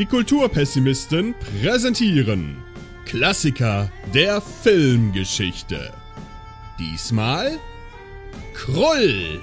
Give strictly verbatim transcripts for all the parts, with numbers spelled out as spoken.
Die Kulturpessimisten präsentieren Klassiker der Filmgeschichte. Diesmal Krull.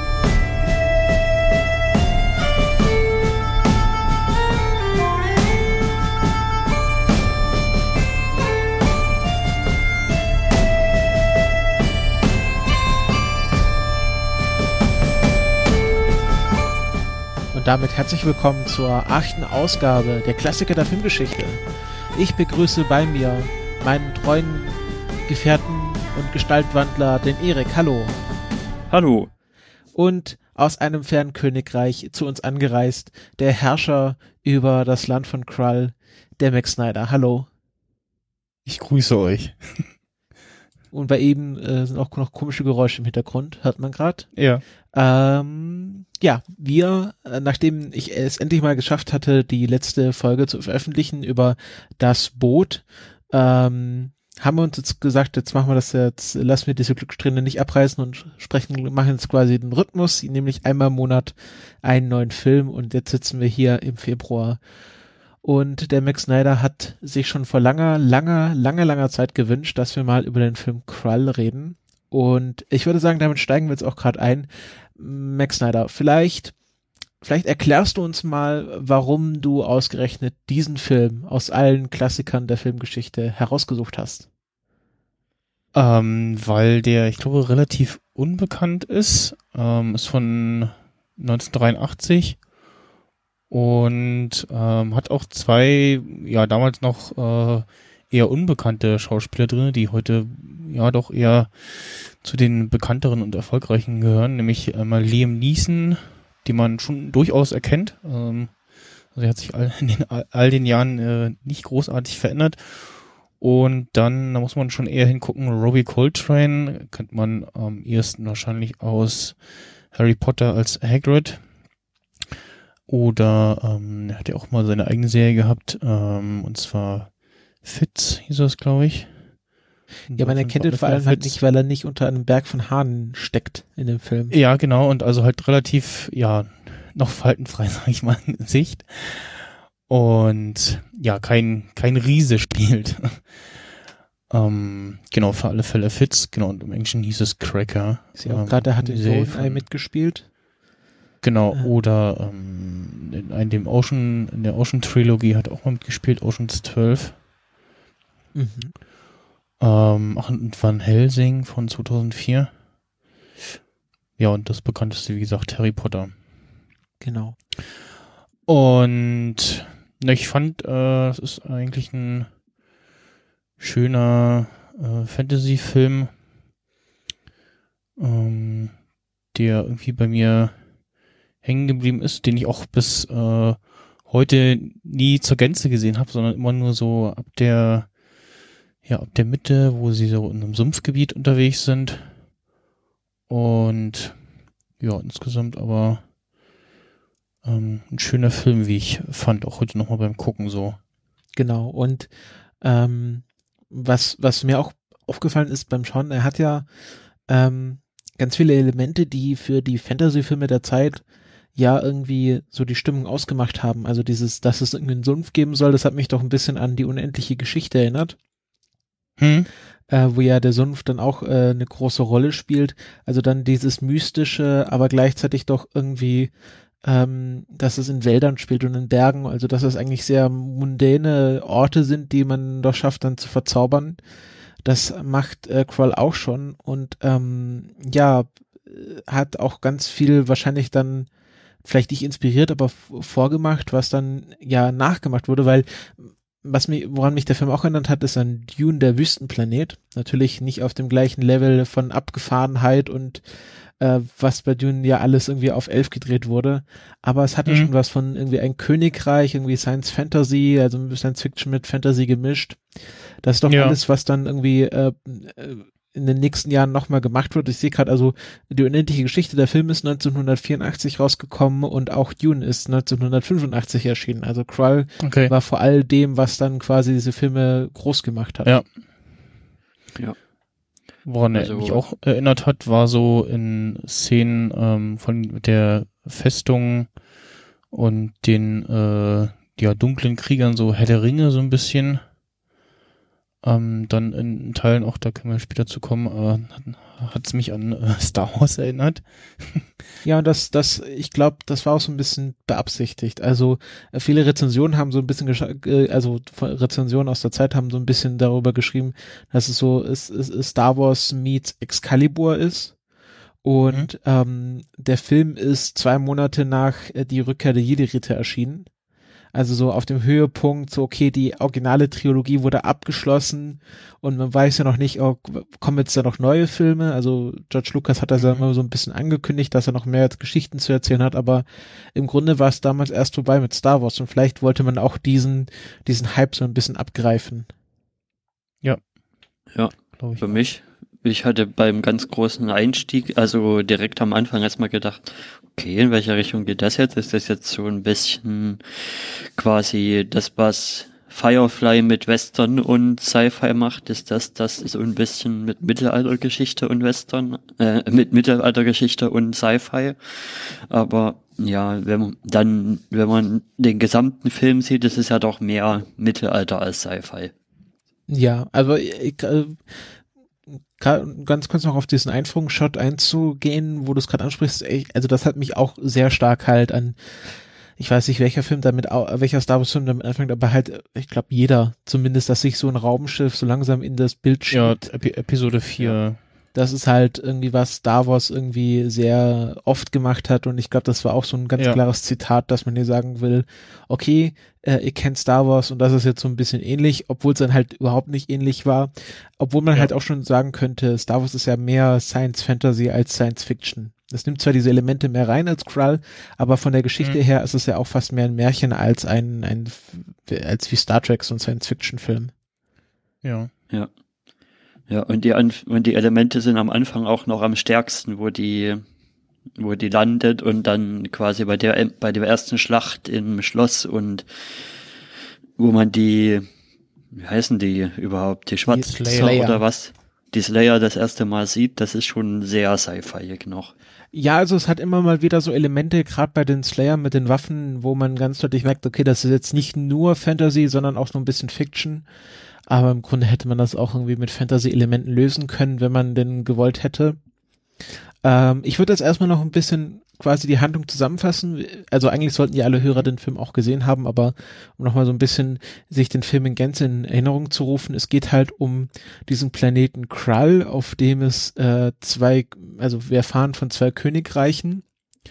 Und damit herzlich willkommen zur achten Ausgabe der Klassiker der Filmgeschichte. Ich begrüße bei mir meinen treuen Gefährten und Gestaltwandler, den Erik. Hallo. Hallo. Und aus einem fernen Königreich zu uns angereist, der Herrscher über das Land von Krull, der Max Snyder. Hallo. Ich grüße euch. Und bei ihm äh, sind auch noch komische Geräusche im Hintergrund, hört man gerade. Ja. Ähm, ja, wir, äh, nachdem ich es endlich mal geschafft hatte, die letzte Folge zu veröffentlichen über das Boot, ähm, haben wir uns jetzt gesagt, jetzt machen wir das jetzt, lassen wir diese Glückssträhne nicht abreißen und sprechen, machen jetzt quasi den Rhythmus, nämlich einmal im Monat einen neuen Film, und jetzt sitzen wir hier im Februar. Und der Max Snyder hat sich schon vor langer, langer, langer, langer Zeit gewünscht, dass wir mal über den Film Krull reden. Und ich würde sagen, damit steigen wir jetzt auch gerade ein. Max Snyder, vielleicht, vielleicht erklärst du uns mal, warum du ausgerechnet diesen Film aus allen Klassikern der Filmgeschichte herausgesucht hast. Ähm, weil der, ich glaube, relativ unbekannt ist. Ähm, ist von neunzehnhundertdreiundachtzig und ähm, hat auch zwei, ja, damals noch äh, eher unbekannte Schauspieler drin, die heute ja doch eher zu den bekannteren und erfolgreichen gehören, nämlich einmal Liam Neeson, den man schon durchaus erkennt. Ähm, also er hat sich all, in den, all den Jahren äh, nicht großartig verändert. Und dann, da muss man schon eher hingucken, Robbie Coltrane kennt man am ehesten wahrscheinlich aus Harry Potter als Hagrid. Oder ähm, er hat ja auch mal seine eigene Serie gehabt, ähm, und zwar Fitz hieß das, glaube ich. Ja, man erkennt ihn vor allem halt nicht, weil er nicht unter einem Berg von Haaren steckt in dem Film. Ja, genau, und also halt relativ, ja, noch faltenfrei, sag ich mal, in Sicht. Und ja, kein kein Riese spielt. ähm, genau, für alle Fälle Fitz, genau, und im Englischen hieß es Cracker. Ist ja auch ähm, klar, der hat in Goldeneye mitgespielt. Genau, äh. oder ähm, in, in dem Ocean, in der Ocean Trilogie hat er auch mal mitgespielt, Ocean's zwölf. Mhm. Ähm, ach, und Van Helsing von zweitausendvier. Ja, und das bekannteste, wie gesagt, Harry Potter. Genau. Und na, ich fand, äh, es ist eigentlich ein schöner äh, Fantasy-Film, ähm, der irgendwie bei mir hängen geblieben ist, den ich auch bis äh, heute nie zur Gänze gesehen habe, sondern immer nur so ab der ja, ab der Mitte, wo sie so in einem Sumpfgebiet unterwegs sind. Und ja, insgesamt aber ähm, ein schöner Film, wie ich fand, auch heute nochmal beim Gucken so. Genau, und ähm, was, was mir auch aufgefallen ist beim Schauen, er hat ja ähm, ganz viele Elemente, die für die Fantasy-Filme der Zeit ja irgendwie so die Stimmung ausgemacht haben. Also dieses, dass es irgendwie einen Sumpf geben soll, das hat mich doch ein bisschen an die unendliche Geschichte erinnert. Hm. Äh, wo ja der Sumpf dann auch äh, eine große Rolle spielt. Also dann dieses mystische, aber gleichzeitig doch irgendwie, ähm, dass es in Wäldern spielt und in Bergen, also dass es eigentlich sehr mundäne Orte sind, die man doch schafft dann zu verzaubern. Das macht äh, Krull auch schon, und ähm, ja, hat auch ganz viel wahrscheinlich dann vielleicht nicht inspiriert, aber f- vorgemacht, was dann ja nachgemacht wurde, weil was mich, woran mich der Film auch erinnert hat, ist an Dune, der Wüstenplanet. Natürlich nicht auf dem gleichen Level von Abgefahrenheit und äh, was bei Dune ja alles irgendwie auf elf gedreht wurde. Aber es hatte mhm. schon was von irgendwie ein Königreich, irgendwie Science Fantasy, also Science Fiction mit Fantasy gemischt. Das ist doch ja. alles, was dann irgendwie äh, in den nächsten Jahren nochmal gemacht wird. Ich sehe gerade, also die unendliche Geschichte, der Film ist neunzehnhundertvierundachtzig rausgekommen und auch Dune ist neunzehnhundertfünfundachtzig erschienen. Also Krull okay. war vor all dem, was dann quasi diese Filme groß gemacht hat. Ja. Ja. Woran also, er mich auch erinnert hat, war so in Szenen ähm, von der Festung und den äh, ja, dunklen Kriegern, so Herr der Ringe so ein bisschen. Ähm, dann in Teilen auch, da können wir später zu kommen, äh, hat es mich an äh, Star Wars erinnert. Ja, und das, das, ich glaube, das war auch so ein bisschen beabsichtigt. Also äh, viele Rezensionen haben so ein bisschen, gesch- äh, also Rezensionen aus der Zeit haben so ein bisschen darüber geschrieben, dass es so ist, ist, ist Star Wars meets Excalibur ist. Und mhm. ähm, der Film ist zwei Monate nach äh, die Rückkehr der Jedi-Ritter erschienen. Also so auf dem Höhepunkt, so okay, die originale Trilogie wurde abgeschlossen und man weiß ja noch nicht, oh, kommen jetzt da noch neue Filme? Also George Lucas hat das ja immer so ein bisschen angekündigt, dass er noch mehr Geschichten zu erzählen hat, aber im Grunde war es damals erst vorbei mit Star Wars und vielleicht wollte man auch diesen diesen Hype so ein bisschen abgreifen. Ja. Ja, glaube ich. Für mich, ich hatte beim ganz großen Einstieg, also direkt am Anfang erstmal gedacht, okay, in welche Richtung geht das jetzt? Ist das jetzt so ein bisschen quasi das, was Firefly mit Western und Sci-Fi macht? Ist das das so ein bisschen mit Mittelaltergeschichte und Western, äh, mit Mittelaltergeschichte und Sci-Fi? Aber ja, wenn man dann, wenn man den gesamten Film sieht, ist es ja doch mehr Mittelalter als Sci-Fi. Ja, also ich, äh, ganz kurz noch auf diesen Einführungsshot einzugehen, wo du es gerade ansprichst, ey, also das hat mich auch sehr stark halt an, ich weiß nicht, welcher Film damit, welcher Star Wars Film damit anfängt, aber halt, ich glaube jeder, zumindest, dass sich so ein Raumschiff so langsam in das Bild schiebt. Ja, Ep- Episode vier. Ja. Das ist halt irgendwie, was Star Wars irgendwie sehr oft gemacht hat und ich glaube, das war auch so ein ganz ja. klares Zitat, dass man hier sagen will, okay, äh, ihr kennt Star Wars und das ist jetzt so ein bisschen ähnlich, obwohl es dann halt überhaupt nicht ähnlich war, obwohl man ja. halt auch schon sagen könnte, Star Wars ist ja mehr Science Fantasy als Science Fiction. Das nimmt zwar diese Elemente mehr rein als Krull, aber von der Geschichte mhm. her ist es ja auch fast mehr ein Märchen als ein, ein als wie Star Trek, so ein Science Fiction Film. Ja. Ja. Ja, und die, Anf- und die Elemente sind am Anfang auch noch am stärksten, wo die, wo die landet und dann quasi bei der, bei der ersten Schlacht im Schloss und wo man die, wie heißen die überhaupt, die Schwarzen oder was? Die Slayer das erste Mal sieht, das ist schon sehr sci-fi noch. Ja, also es hat immer mal wieder so Elemente, gerade bei den Slayer mit den Waffen, wo man ganz deutlich merkt, okay, das ist jetzt nicht nur Fantasy, sondern auch nur ein bisschen Fiction. Aber im Grunde hätte man das auch irgendwie mit Fantasy-Elementen lösen können, wenn man denn gewollt hätte. Ähm, ich würde jetzt erstmal noch ein bisschen quasi die Handlung zusammenfassen. Also eigentlich sollten ja alle Hörer den Film auch gesehen haben, aber um nochmal so ein bisschen sich den Film in Gänze in Erinnerung zu rufen, es geht halt um diesen Planeten Krull, auf dem es äh, zwei, also wir erfahren von zwei Königreichen.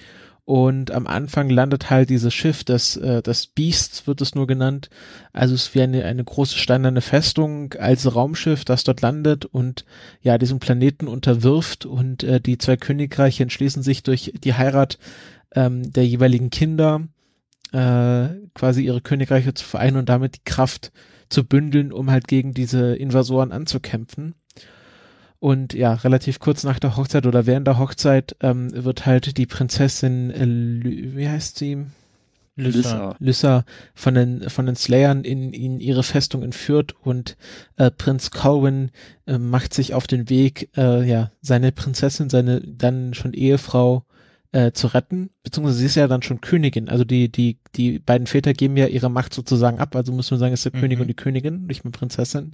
Und am Anfang landet halt dieses Schiff, das, äh, das Beast wird es nur genannt. Also es ist wie eine, eine große steinerne Festung als Raumschiff, das dort landet und ja, diesen Planeten unterwirft. Und äh, die zwei Königreiche entschließen sich durch die Heirat ähm, der jeweiligen Kinder äh, quasi ihre Königreiche zu vereinen und damit die Kraft zu bündeln, um halt gegen diese Invasoren anzukämpfen. Und ja, relativ kurz nach der Hochzeit oder während der Hochzeit ähm, wird halt die Prinzessin, äh, Ly- wie heißt sie? Lyssa. Lyssa von den von den Slayern in, in ihre Festung entführt und äh, Prinz Colwyn äh, macht sich auf den Weg, äh, ja, seine Prinzessin, seine dann schon Ehefrau äh, zu retten, beziehungsweise sie ist ja dann schon Königin, also die die die beiden Väter geben ja ihre Macht sozusagen ab, also muss man sagen, ist der mhm. König und die Königin, nicht mehr Prinzessin.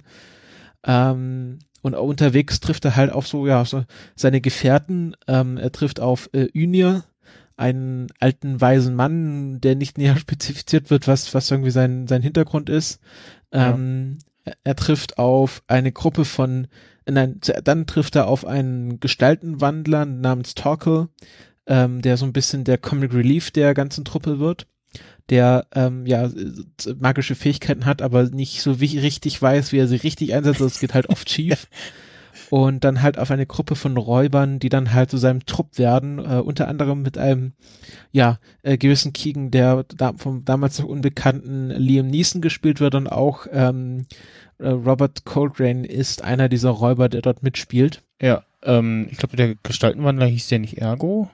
Ähm, Und unterwegs trifft er halt auf so, ja, so seine Gefährten. Ähm, er trifft auf äh, Ynir, einen alten, weisen Mann, der nicht näher spezifiziert wird, was, was irgendwie sein, sein Hintergrund ist. Ähm, ja. er, er trifft auf eine Gruppe von, nein, dann trifft er auf einen Gestaltenwandler namens Torkel, ähm, der so ein bisschen der Comic Relief der ganzen Truppe wird, der ähm, ja magische Fähigkeiten hat, aber nicht so wie richtig weiß, wie er sie richtig einsetzt. Es geht halt oft schief. Und dann halt auf eine Gruppe von Räubern, die dann halt zu seinem Trupp werden, äh, unter anderem mit einem ja äh, gewissen Keegan, der da, vom damals noch unbekannten Liam Neeson gespielt wird und auch ähm, äh, Robert Coltrane ist einer dieser Räuber, der dort mitspielt. Ja, ähm, ich glaube, der Gestaltenwandler hieß der nicht Ergo?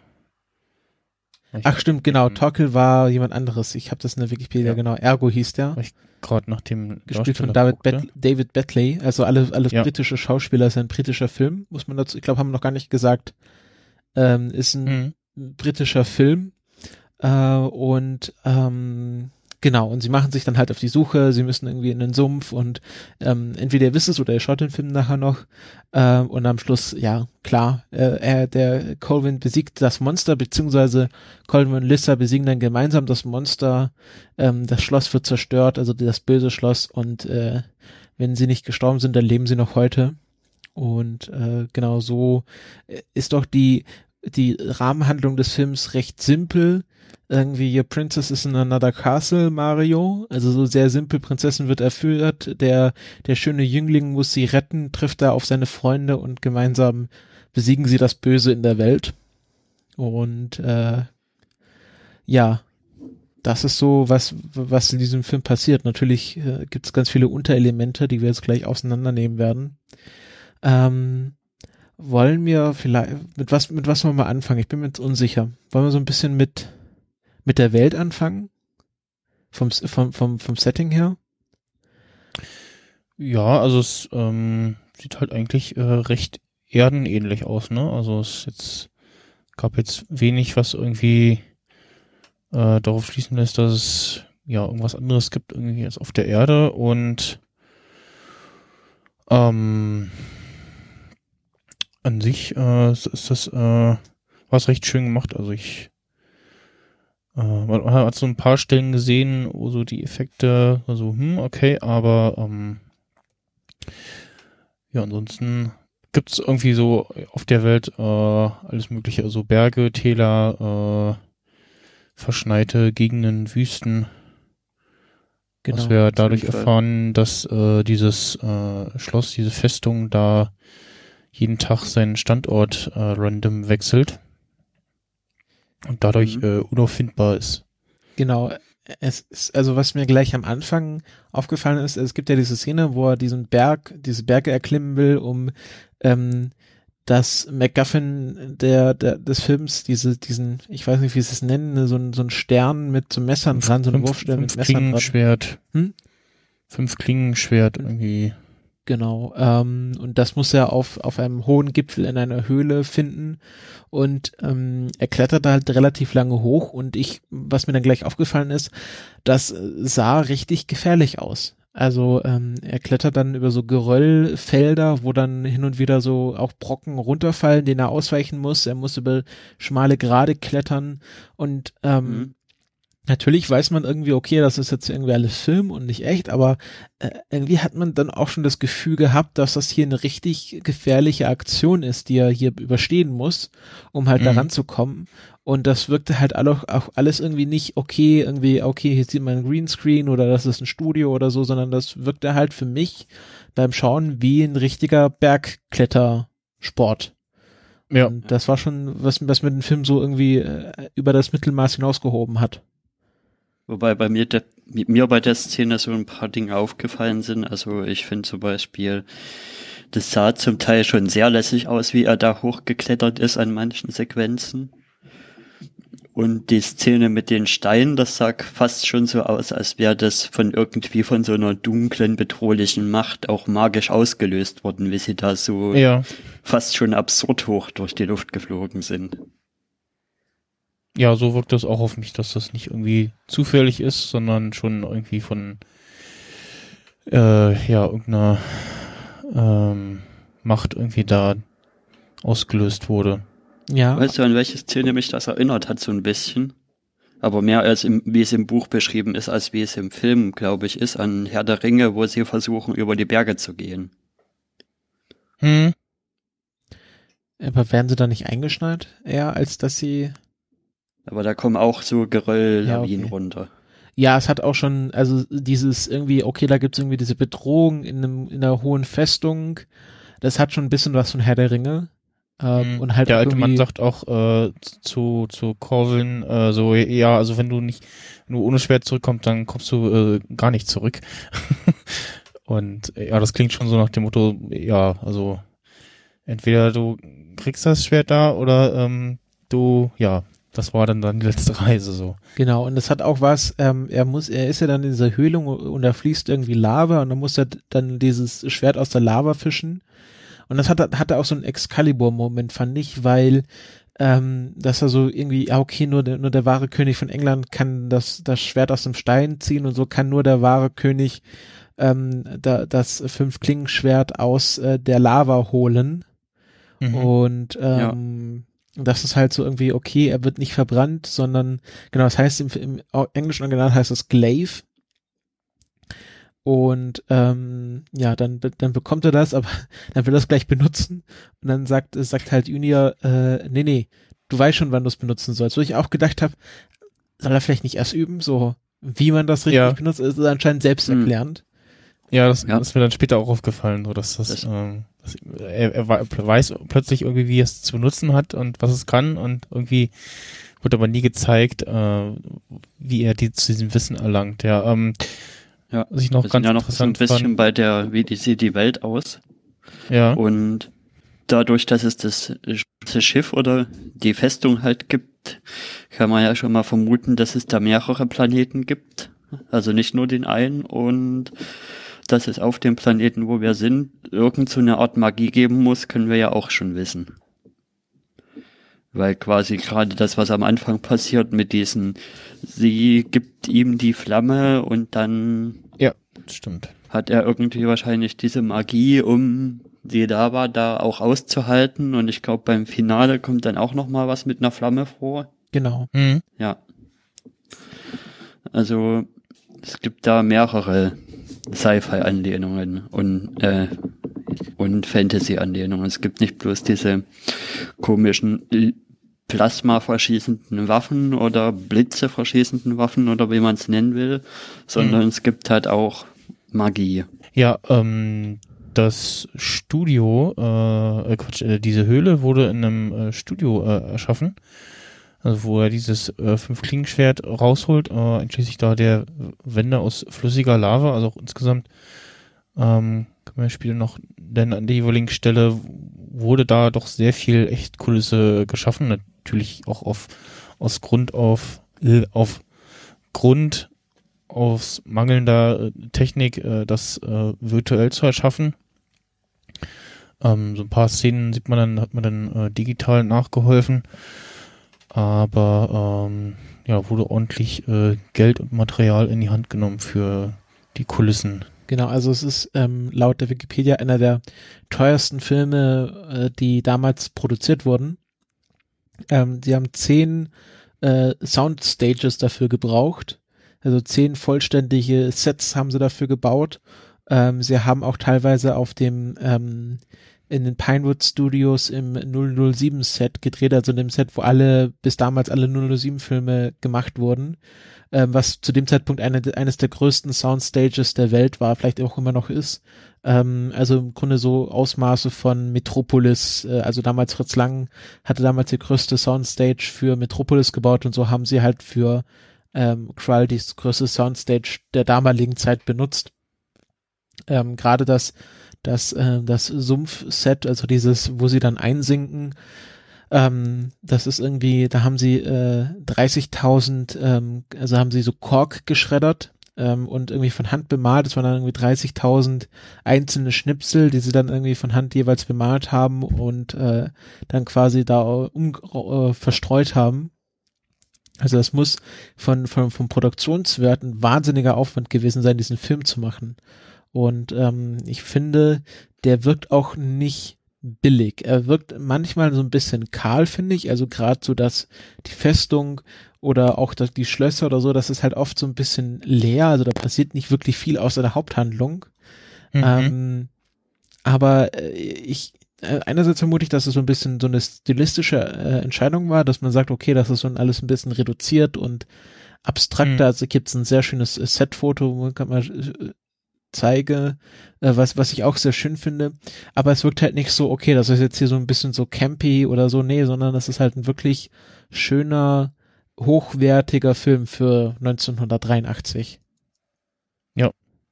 Ich Ach stimmt, genau, Torkel war jemand anderes. Ich habe das in der Wikipedia, ja. genau. Ergo hieß der. Ich gerade nach dem gespielt von David, Bet- David Betley, also alle, alles ja. britische Schauspieler, ist ein britischer Film, muss man dazu, ich glaube, haben wir noch gar nicht gesagt, ähm, ist ein mhm. britischer Film äh, und ähm, Genau, und sie machen sich dann halt auf die Suche, sie müssen irgendwie in den Sumpf und ähm, entweder ihr wisst es oder ihr schaut den Film nachher noch äh, und am Schluss, ja, klar, äh, er, der Colvin besiegt das Monster, beziehungsweise Colvin und Lissa besiegen dann gemeinsam das Monster, ähm, das Schloss wird zerstört, also das böse Schloss und äh, wenn sie nicht gestorben sind, dann leben sie noch heute und äh, genau so ist doch die, die Rahmenhandlung des Films recht simpel. Irgendwie Your Princess is in another castle, Mario. Also so sehr simpel, Prinzessin wird erführt, der, der schöne Jüngling muss sie retten, trifft da auf seine Freunde und gemeinsam besiegen sie das Böse in der Welt. Und äh, ja, das ist so, was, was in diesem Film passiert. Natürlich äh, gibt es ganz viele Unterelemente, die wir jetzt gleich auseinandernehmen werden. Ähm, wollen wir vielleicht, mit was, mit was wollen wir anfangen? Ich bin mir jetzt unsicher. Wollen wir so ein bisschen mit mit der Welt anfangen? Vom, vom, vom, vom Setting her? Ja, also es ähm, sieht halt eigentlich äh, recht erdenähnlich aus, ne? Also es jetzt gab jetzt wenig, was irgendwie äh, darauf schließen lässt, dass es ja irgendwas anderes gibt irgendwie als auf der Erde und ähm, an sich äh, ist das äh, was recht schön gemacht. Also ich Uh, man hat so ein paar Stellen gesehen, wo so die Effekte, also, hm, okay, aber ähm, ja, ansonsten gibt's irgendwie so auf der Welt äh, alles mögliche, also Berge, Täler, äh, verschneite Gegenden, Wüsten. Genau, was wir dadurch erfahren, dass äh, dieses äh, Schloss, diese Festung da jeden Tag seinen Standort äh, random wechselt. Und dadurch mhm. äh, unauffindbar ist. Genau. Es ist, also was mir gleich am Anfang aufgefallen ist, es gibt ja diese Szene, wo er diesen Berg, diese Berge erklimmen will, um ähm, das MacGuffin der, der des Films, diese, diesen, ich weiß nicht, wie sie es nennen, so ein, so ein Stern mit so Messern dran, so ein Wurfstern mit Messern dran. Klingenschwert. Hm? Fünf Klingenschwert irgendwie. Genau, ähm, und das muss er auf auf einem hohen Gipfel in einer Höhle finden und ähm, er klettert halt relativ lange hoch und ich, was mir dann gleich aufgefallen ist, das sah richtig gefährlich aus. Also ähm, er klettert dann über so Geröllfelder, wo dann hin und wieder so auch Brocken runterfallen, denen er ausweichen muss. Er muss über schmale Grade klettern und ähm, mhm. Natürlich weiß man irgendwie, okay, das ist jetzt irgendwie alles Film und nicht echt, aber äh, irgendwie hat man dann auch schon das Gefühl gehabt, dass das hier eine richtig gefährliche Aktion ist, die er hier überstehen muss, um halt mhm. da ranzukommen. Und das wirkte halt auch, auch alles irgendwie nicht okay, irgendwie, okay, hier sieht man ein Greenscreen oder das ist ein Studio oder so, sondern das wirkte halt für mich beim Schauen wie ein richtiger Bergklettersport. Ja. Und das war schon, was, was mir den Film so irgendwie äh, über das Mittelmaß hinausgehoben hat. Wobei bei mir, de, mir bei der Szene so ein paar Dinge aufgefallen sind. Also ich finde zum Beispiel, das sah zum Teil schon sehr lässig aus, wie er da hochgeklettert ist an manchen Sequenzen. Und die Szene mit den Steinen, das sah fast schon so aus, als wäre das von irgendwie von so einer dunklen, bedrohlichen Macht auch magisch ausgelöst worden, wie sie da so ja. fast schon absurd hoch durch die Luft geflogen sind. Ja, so wirkt das auch auf mich, dass das nicht irgendwie zufällig ist, sondern schon irgendwie von äh, ja, irgendeiner ähm, Macht irgendwie da ausgelöst wurde. Ja. Weißt du, an welche Szene mich das erinnert hat, so ein bisschen? Aber mehr als im, wie es im Buch beschrieben ist, als wie es im Film, glaube ich, ist, an Herr der Ringe, wo sie versuchen, über die Berge zu gehen. Hm. Aber werden sie da nicht eingeschneit, eher als dass sie... Aber da kommen auch so Gerölllawinen ja, okay. runter. Ja, es hat auch schon, also dieses irgendwie, okay, da gibt's irgendwie diese Bedrohung in einem in einer hohen Festung. Das hat schon ein bisschen was von Herr der Ringe. Ähm, mhm. Und halt der alte Mann sagt auch äh, zu zu Corvin äh, so, ja, also wenn du nicht, wenn du ohne Schwert zurückkommst, dann kommst du äh, gar nicht zurück. Und ja, das klingt schon so nach dem Motto, ja, also entweder du kriegst das Schwert da oder ähm, du, ja, das war dann dann die letzte Reise so. Genau, und das hat auch was, ähm, er muss, er ist ja dann in dieser Höhle und da fließt irgendwie Lava und dann muss er dann dieses Schwert aus der Lava fischen. Und das hat, hatte auch so einen Excalibur-Moment, fand ich, weil ähm, dass er so irgendwie, ja okay, nur der, nur der wahre König von England kann das, das Schwert aus dem Stein ziehen und so kann nur der wahre König ähm, da, das Fünf-Klingen-Schwert aus äh, der Lava holen. Mhm. Und ähm, ja. das ist halt so irgendwie, okay, er wird nicht verbrannt, sondern, genau, das heißt im, im englischen Original heißt es Glaive. Und ähm, ja, dann dann bekommt er das, aber dann will er es gleich benutzen und dann sagt sagt halt Junior, äh, nee, nee, du weißt schon, wann du es benutzen sollst. Wo ich auch gedacht habe, soll er vielleicht nicht erst üben, so wie man das richtig ja. benutzt, ist anscheinend selbsterklärend. Ja, das, ja. das ist mir dann später auch aufgefallen, so dass das, das ähm, dass er, er weiß plötzlich irgendwie, wie er es zu benutzen hat und was es kann und irgendwie wird aber nie gezeigt, äh, wie er die zu diesem Wissen erlangt. Ja, ähm, Ja, was ich noch wir ganz sind ja noch so ein bisschen fand. Bei der, wie die sieht die Welt aus. Ja. Und dadurch, dass es das, das Schiff oder die Festung halt gibt, kann man ja schon mal vermuten, dass es da mehrere Planeten gibt. Also nicht nur den einen und dass es auf dem Planeten, wo wir sind, irgend so eine Art Magie geben muss, können wir ja auch schon wissen. Weil quasi gerade das, was am Anfang passiert mit diesen, sie gibt ihm die Flamme und dann ja, stimmt. hat er irgendwie wahrscheinlich diese Magie, um die da war, da auch auszuhalten. Und ich glaube, beim Finale kommt dann auch noch mal was mit einer Flamme vor. Genau. Mhm. Ja. Also es gibt da mehrere Sci-Fi-Anlehnungen und äh, und Fantasy-Anlehnungen. Es gibt nicht bloß diese komischen Plasma verschießenden Waffen oder Blitze verschießenden Waffen oder wie man es nennen will, sondern mhm. es gibt halt auch Magie. Ja, ähm, das Studio, äh, Quatsch, äh, diese Höhle wurde in einem äh, Studio äh, erschaffen, also wo er dieses äh, Fünf-Klingen-Schwert rausholt, äh, einschließlich da der Wände aus flüssiger Lava, also auch insgesamt ähm, kann man später noch, denn an der jeweiligen Stelle wurde da doch sehr viel echt Kulisse geschaffen, natürlich auch auf aus Grund auf äh, auf Grund aus mangelnder Technik äh, das äh, virtuell zu erschaffen. Ähm, so ein paar Szenen sieht man dann, hat man dann äh, digital nachgeholfen, aber ähm, ja, wurde ordentlich äh, Geld und Material in die Hand genommen für die Kulissen. Genau, also es ist ähm, laut der Wikipedia einer der teuersten Filme, äh, die damals produziert wurden. Ähm, sie haben zehn äh, Soundstages dafür gebraucht, also zehn vollständige Sets haben sie dafür gebaut. Ähm, sie haben auch teilweise auf dem ähm, in den Pinewood Studios im null null sieben Set gedreht, also in dem Set, wo alle bis damals alle null null sieben Filme gemacht wurden. Ähm, was zu dem Zeitpunkt eine, eines der größten Soundstages der Welt war, vielleicht auch immer noch ist. Ähm, also im Grunde so Ausmaße von Metropolis, äh, also damals Fritz Lang hatte damals die größte Soundstage für Metropolis gebaut und so haben sie halt für ähm, Krull die größte Soundstage der damaligen Zeit benutzt. Ähm, gerade das, das, äh, das Sumpf-Set, also dieses, wo sie dann einsinken, Ähm, das ist irgendwie, da haben sie äh, dreißigtausend, ähm, also haben sie so Kork geschreddert ähm, und irgendwie von Hand bemalt. Das waren dann irgendwie dreißigtausend einzelne Schnipsel, die sie dann irgendwie von Hand jeweils bemalt haben und äh, dann quasi da um, äh, verstreut haben. Also das muss von, von vom Produktionswert ein wahnsinniger Aufwand gewesen sein, diesen Film zu machen. Und ähm, ich finde, der wirkt auch nicht billig. Er wirkt manchmal so ein bisschen kahl, finde ich. Also gerade so, dass die Festung oder auch das, die Schlösser oder so, das ist halt oft so ein bisschen leer. Also da passiert nicht wirklich viel außer der Haupthandlung. Mhm. Ähm, aber äh, ich äh, einerseits vermute ich, dass es so ein bisschen so eine stilistische äh, Entscheidung war, dass man sagt, okay, das ist so alles ein bisschen reduziert und abstrakter. Mhm. Also gibt es ein sehr schönes Setfoto, wo kann man äh, zeige, äh, was was ich auch sehr schön finde, aber es wirkt halt nicht so, okay, das ist jetzt hier so ein bisschen so campy oder so, nee, sondern das ist halt ein wirklich schöner, hochwertiger Film für neunzehnhundertdreiundachtzig. Ja.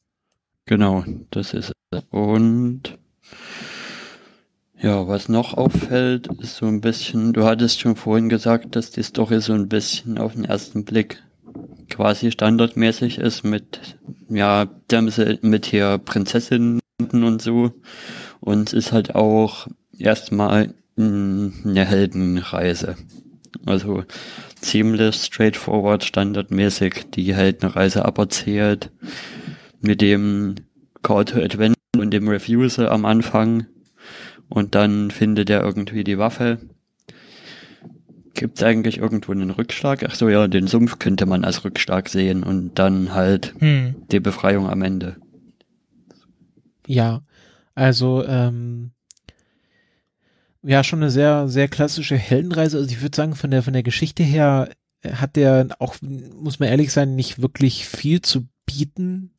Genau, das ist es. Und ja, was noch auffällt, ist so ein bisschen, du hattest schon vorhin gesagt, dass die Story so ein bisschen auf den ersten Blick quasi standardmäßig ist mit, ja, Dämse, mit hier Prinzessinnen und so. Und es ist halt auch erstmal eine Heldenreise. Also ziemlich straightforward, standardmäßig die Heldenreise aberzählt mit dem Call to Adventure und dem Refusal am Anfang und dann findet er irgendwie die Waffe. Gibt es eigentlich irgendwo einen Rückschlag? Ach so, ja, den Sumpf könnte man als Rückschlag sehen und dann halt hm. die Befreiung am Ende. Ja, also ähm, ja, schon eine sehr, sehr klassische Heldenreise. Also ich würde sagen, von der von der Geschichte her hat der auch, muss man ehrlich sein, nicht wirklich viel zu bieten.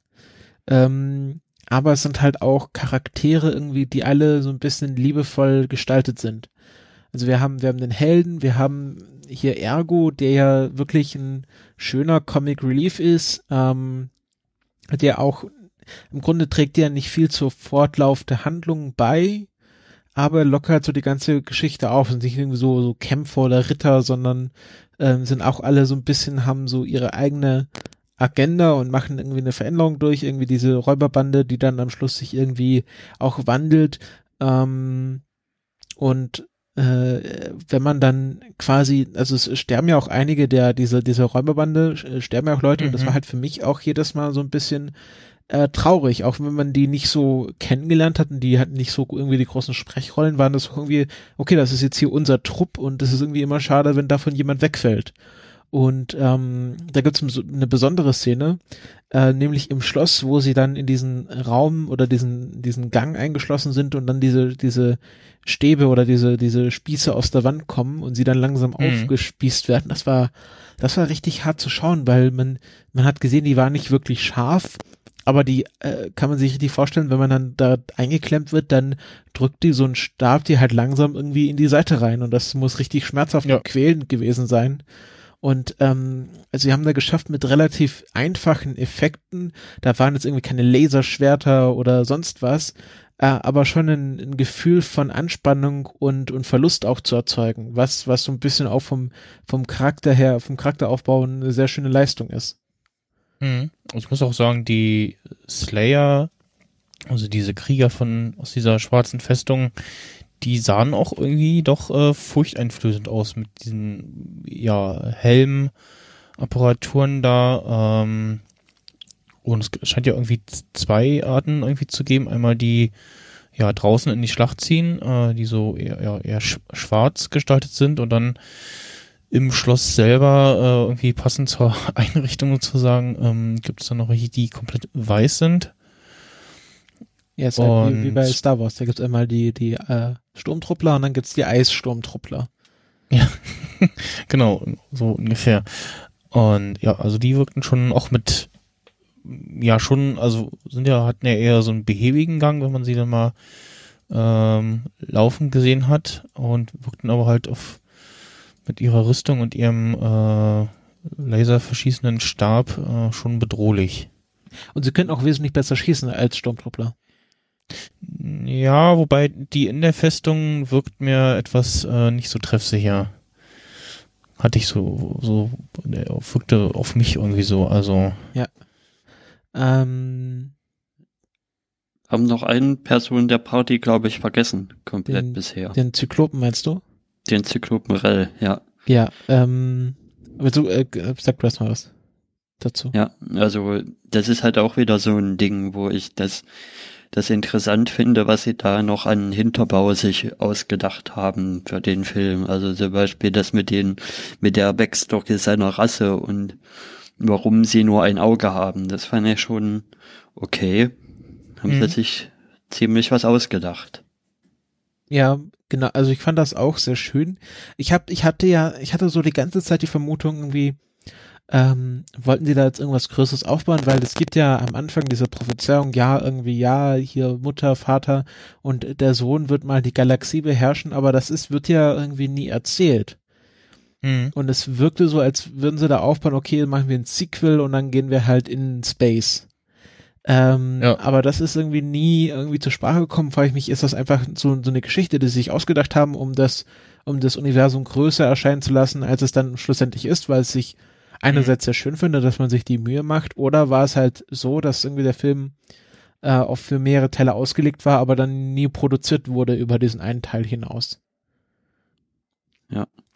Ähm, aber es sind halt auch Charaktere irgendwie, die alle so ein bisschen liebevoll gestaltet sind. Also wir haben, wir haben den Helden, wir haben hier Ergo, der ja wirklich ein schöner Comic Relief ist, ähm, der auch, im Grunde trägt der nicht viel zur Fortlauf der Handlung bei, aber lockert so die ganze Geschichte auf, sind nicht irgendwie so, so Kämpfer oder Ritter, sondern ähm, sind auch alle so ein bisschen, haben so ihre eigene Agenda und machen irgendwie eine Veränderung durch, irgendwie diese Räuberbande, die dann am Schluss sich irgendwie auch wandelt, ähm, und äh, wenn man dann quasi, also es sterben ja auch einige der, diese, diese Räuberbande, sterben ja auch Leute, mhm. und das war halt für mich auch jedes Mal so ein bisschen äh, traurig, auch wenn man die nicht so kennengelernt hat und die hatten nicht so irgendwie die großen Sprechrollen, waren das irgendwie, okay, das ist jetzt hier unser Trupp und das ist irgendwie immer schade, wenn davon jemand wegfällt. Und ähm, da gibt's eine besondere Szene, äh, nämlich im Schloss, wo sie dann in diesen Raum oder diesen diesen Gang eingeschlossen sind und dann diese diese Stäbe oder diese diese Spieße aus der Wand kommen und sie dann langsam mhm. aufgespießt werden. Das war das war richtig hart zu schauen, weil man man hat gesehen, die waren nicht wirklich scharf, aber die äh, kann man sich richtig vorstellen, wenn man dann da eingeklemmt wird, dann drückt die so ein Stab die halt langsam irgendwie in die Seite rein und das muss richtig schmerzhaft ja. und quälend gewesen sein. Und ähm, also wir haben da geschafft mit relativ einfachen Effekten, da waren jetzt irgendwie keine Laserschwerter oder sonst was, äh, aber schon ein, ein Gefühl von Anspannung und und Verlust auch zu erzeugen, was was so ein bisschen auch vom vom Charakter her, vom Charakteraufbau eine sehr schöne Leistung ist. Mhm. Ich muss auch sagen, die Slayer, also diese Krieger von aus dieser schwarzen Festung, die sahen auch irgendwie doch äh, furchteinflößend aus mit diesen ja Helmapparaturen da. Ähm, und es scheint ja irgendwie zwei Arten irgendwie zu geben. Einmal die ja draußen in die Schlacht ziehen, äh, die so eher, eher, eher schwarz gestaltet sind und dann im Schloss selber äh, irgendwie passend zur Einrichtung sozusagen ähm, gibt es dann noch welche, die komplett weiß sind. Ja, ist halt wie, wie bei Star Wars. Da gibt's einmal die, die äh, Sturmtruppler und dann gibt's die Eissturmtruppler. Ja, genau, so ungefähr. Und ja, also die wirkten schon auch mit, ja schon, also sind ja, hatten ja eher so einen behäbigen Gang, wenn man sie dann mal ähm, laufen gesehen hat und wirkten aber halt auf mit ihrer Rüstung und ihrem äh, laserverschießenden Stab äh, schon bedrohlich. Und sie können auch wesentlich besser schießen als Sturmtruppler. Ja, wobei die in der Festung wirkt mir etwas äh, nicht so treffsicher. Hatte ich so, so, wirkte auf mich irgendwie so, also. Ja. Ähm. Haben noch eine Person der Party, glaube ich, vergessen, komplett den, bisher. Den Zyklopen meinst du? Den Zyklopen Rell, ja. Ja, ähm, aber du, äh, sag du erst mal was dazu. Ja, also das ist halt auch wieder so ein Ding, wo ich das das interessant finde, was sie da noch an Hinterbau sich ausgedacht haben für den Film. Also zum Beispiel das mit den, mit der Backstory seiner Rasse und warum sie nur ein Auge haben. Das fand ich schon okay. Haben mhm. sie sich ziemlich was ausgedacht. Ja, genau. Also ich fand das auch sehr schön. Ich hab, ich hatte ja, ich hatte so die ganze Zeit die Vermutung irgendwie, Ähm, wollten sie da jetzt irgendwas Größeres aufbauen, weil es gibt ja am Anfang diese Prophezeiung, ja, irgendwie, ja, hier Mutter, Vater und der Sohn wird mal die Galaxie beherrschen, aber das ist, wird ja irgendwie nie erzählt. Mhm. Und es wirkte so, als würden sie da aufbauen, okay, machen wir ein Sequel und dann gehen wir halt in Space. Ähm, ja. Aber das ist irgendwie nie irgendwie zur Sprache gekommen, frage ich mich, ist das einfach so, so eine Geschichte, die sie sich ausgedacht haben, um das, um das Universum größer erscheinen zu lassen, als es dann schlussendlich ist, weil es sich einerseits sehr schön finde, dass man sich die Mühe macht, oder war es halt so, dass irgendwie der Film äh, auch für mehrere Teile ausgelegt war, aber dann nie produziert wurde über diesen einen Teil hinaus?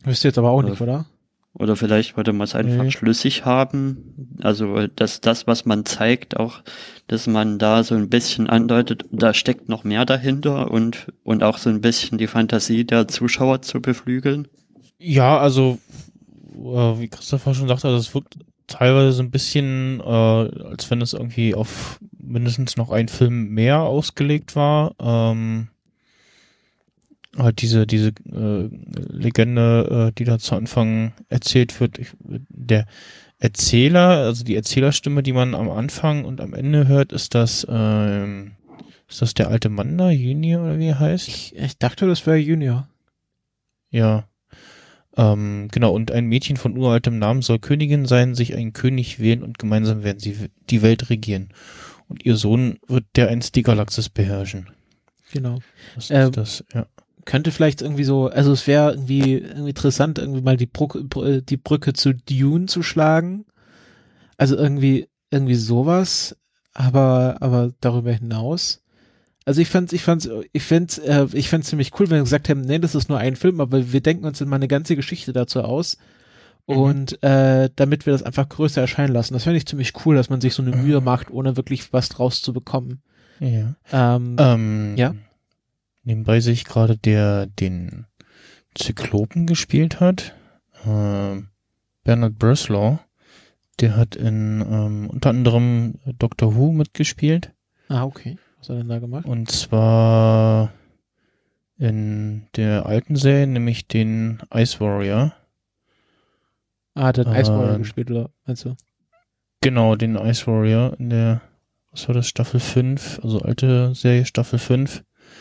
Wüsste jetzt aber auch nicht, oder? Oder vielleicht wollte man es einfach nee. schlüssig haben. Also, dass das, was man zeigt, auch, dass man da so ein bisschen andeutet, da steckt noch mehr dahinter und, und auch so ein bisschen die Fantasie der Zuschauer zu beflügeln. Ja, also, äh, wie Christopher schon sagte, also es wirkt teilweise so ein bisschen, äh, als wenn es irgendwie auf mindestens noch ein Film mehr ausgelegt war. Ähm, halt diese diese äh, Legende, äh, die da zu Anfang erzählt wird, ich, der Erzähler, also die Erzählerstimme, die man am Anfang und am Ende hört, ist das ähm, ist das der alte Mann da, Junior oder wie er heißt? Ich, ich dachte, das wäre Junior. Ja. Ähm, genau, und ein Mädchen von uraltem Namen soll Königin sein, sich einen König wählen und gemeinsam werden sie die Welt regieren. Und ihr Sohn wird dereinst die Galaxis beherrschen. Genau. Das äh, ist das, ja. Könnte vielleicht irgendwie so, also es wäre irgendwie, irgendwie interessant, irgendwie mal die Brücke, die Brücke zu Dune zu schlagen. Also irgendwie, irgendwie sowas, aber, aber darüber hinaus. Also ich fand's, ich fand's, ich find's, äh, ich fand's ziemlich cool, wenn wir gesagt haben, nee, das ist nur ein Film, aber wir denken uns immer eine ganze Geschichte dazu aus. Mhm. Und äh, damit wir das einfach größer erscheinen lassen. Das fände ich ziemlich cool, dass man sich so eine Mühe macht, ohne wirklich was draus zu bekommen. Ja. Ähm, ähm, ja. Nebenbei sehe ich gerade, der den Zyklopen gespielt hat, äh, Bernard Bresslaw, der hat in ähm, unter anderem Doctor Who mitgespielt. Ah, okay. Was hat er denn da gemacht? Und zwar in der alten Serie, nämlich den Ice Warrior. Ah, hat er den Ice Warrior äh, gespielt, oder meinst du? Genau, den Ice Warrior in der, was war das, Staffel fünf, also alte Serie, Staffel fünf.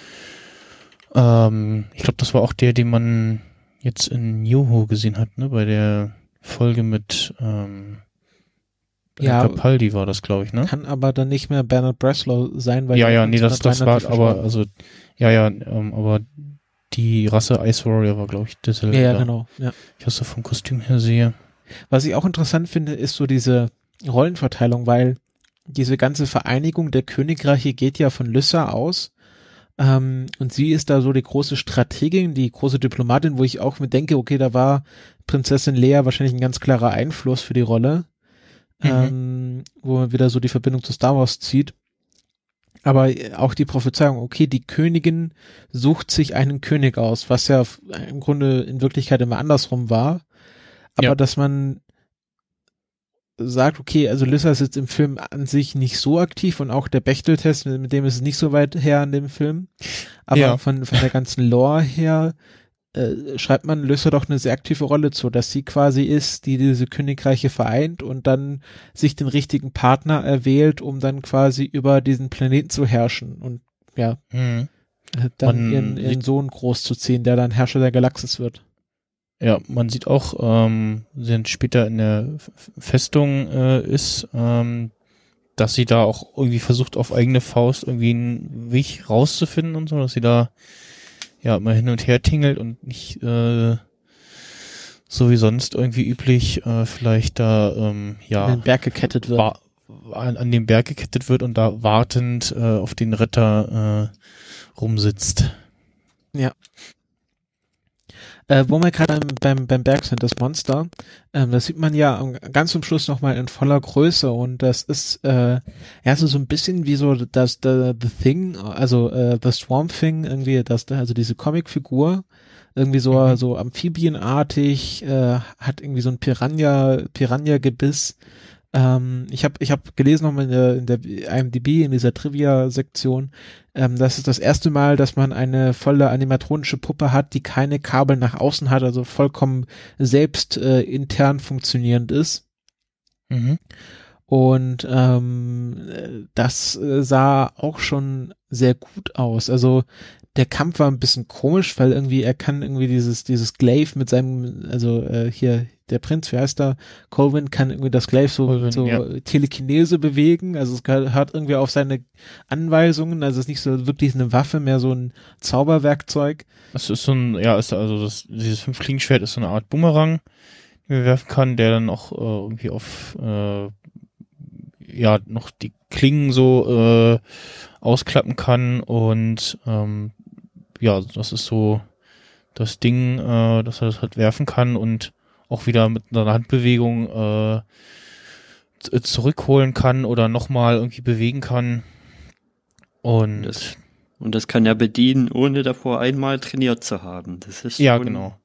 Ähm, ich glaube, das war auch der, den man jetzt in New Who gesehen hat, ne, bei der Folge mit ähm, ja, Capaldi war das, glaube ich, ne? Kann aber dann nicht mehr Bernard Bresslaw sein, weil ja, ja, nee, das, das war, aber, also, ja, ja, ähm, aber die Rasse Ice Warrior war, glaube ich, dasselbe. Ja, ja, genau, ja. Ich das so vom Kostüm her sehe. Was ich auch interessant finde, ist so diese Rollenverteilung, weil diese ganze Vereinigung der Königreiche geht ja von Lyssa aus. Ähm, und sie ist da so die große Strategin, die große Diplomatin, wo ich auch mir denke, okay, da war Prinzessin Leia wahrscheinlich ein ganz klarer Einfluss für die Rolle, mhm. ähm, wo man wieder so die Verbindung zu Star Wars zieht. Aber auch die Prophezeiung, okay, die Königin sucht sich einen König aus, was ja im Grunde in Wirklichkeit immer andersrum war. Aber ja. dass man sagt, okay, also Lyssa ist jetzt im Film an sich nicht so aktiv und auch der Bechtel-Test, mit dem ist es nicht so weit her in dem Film. Aber ja. von, von der ganzen Lore her äh, schreibt man Lyssa doch eine sehr aktive Rolle zu, dass sie quasi ist, die diese Königreiche vereint und dann sich den richtigen Partner erwählt, um dann quasi über diesen Planeten zu herrschen und ja, mhm. dann man ihren, ihren Sohn großzuziehen, der dann Herrscher der Galaxis wird. Ja, man sieht auch, ähm, sie später in der Festung äh, ist, ähm, dass sie da auch irgendwie versucht, auf eigene Faust irgendwie einen Weg rauszufinden und so, dass sie da ja mal hin und her tingelt und nicht äh, so wie sonst irgendwie üblich äh, vielleicht da ähm, ja an den Berg gekettet wird. Wa- an, an den Berg gekettet wird und da wartend äh, auf den Retter äh, rumsitzt. Ja. Äh, wo wir gerade beim, beim Berg sind, das Monster, ähm, das sieht man ja ganz zum Schluss nochmal in voller Größe und das ist äh, ja so, so ein bisschen wie so das the, the Thing, also äh, The Swamp Thing, irgendwie das, also diese Comicfigur, irgendwie so mhm. so amphibienartig, äh, hat irgendwie so ein Piranha, Piranha-Gebiss. Ähm, ich habe ich hab gelesen nochmal in der, in der I M D B, in dieser Trivia-Sektion, ähm, das ist das erste Mal, dass man eine volle animatronische Puppe hat, die keine Kabel nach außen hat, also vollkommen selbst äh, intern funktionierend ist. Mhm. Und ähm, das äh, sah auch schon sehr gut aus. Also der Kampf war ein bisschen komisch, weil irgendwie er kann irgendwie dieses dieses Glaive mit seinem, also äh, hier der Prinz, wie heißt er, Colvin kann irgendwie das Glaive so, Colvin, so ja. Telekinese bewegen, also es hört irgendwie auf seine Anweisungen, also es ist nicht so wirklich eine Waffe, mehr so ein Zauberwerkzeug. Das ist so ein, ja, ist also das, dieses Fünf-Klingenschwert ist so eine Art Bumerang, den man werfen kann, der dann auch äh, irgendwie auf äh, ja noch die Klingen so äh, ausklappen kann und ähm, ja, das ist so das Ding, äh, dass er das halt werfen kann und auch wieder mit einer Handbewegung äh, z- zurückholen kann oder nochmal irgendwie bewegen kann. Und das, und das kann er bedienen, ohne davor einmal trainiert zu haben. Das ist ja, schon genau.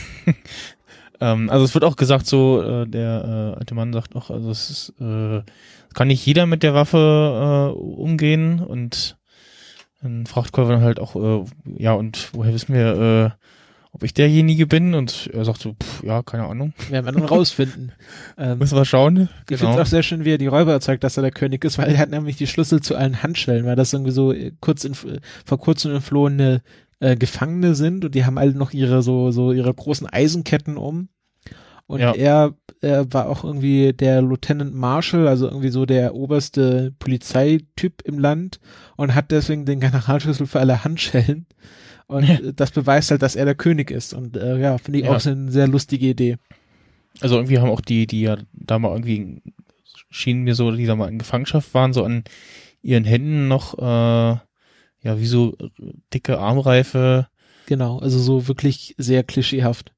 ähm, also es wird auch gesagt, so äh, der äh, alte Mann sagt auch, also es ist, äh, kann nicht jeder mit der Waffe äh, umgehen und dann fragt Colvin halt auch, äh, ja, und woher wissen wir, äh, ob ich derjenige bin? Und er sagt so, pff, ja, keine Ahnung. Werden wir dann rausfinden. ähm, Müssen wir schauen. Ich finde es auch sehr schön, wie er die Räuber erzeugt, dass er der König ist, weil er hat nämlich die Schlüssel zu allen Handschellen, weil das irgendwie so kurz in, vor kurzem entflohene äh, Gefangene sind und die haben alle noch ihre so so ihre großen Eisenketten um. Und Ja. er, er war auch irgendwie der Lieutenant Marshal, also irgendwie so der oberste Polizeityp im Land und hat deswegen den Generalschlüssel für alle Handschellen. Und Ja. das beweist halt, dass er der König ist. Und äh, ja, finde ich Ja. auch so eine sehr lustige Idee. Also irgendwie haben auch die, die ja da mal irgendwie, schienen mir so, die da mal in Gefangenschaft waren, so an ihren Händen noch, äh, ja, wie so dicke Armreife, Genau, also so wirklich sehr klischeehaft.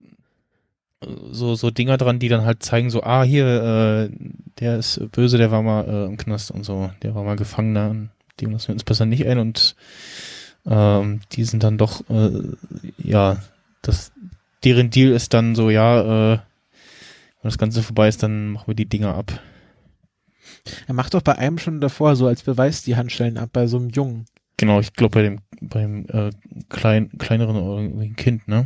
so, so Dinger dran, die dann halt zeigen, so, ah, hier, äh, der ist böse, der war mal äh, im Knast und so, der war mal Gefangener, und dem lassen wir uns besser nicht ein und ähm, die sind dann doch, äh, ja, das, deren Deal ist dann so, ja, äh, wenn das Ganze vorbei ist, dann machen wir die Dinger ab. Er macht doch bei einem schon davor so als Beweis die Handschellen ab, bei so einem Jungen. Genau, ich glaube bei dem, beim äh, klein, kleineren oder irgendwie Kind, ne?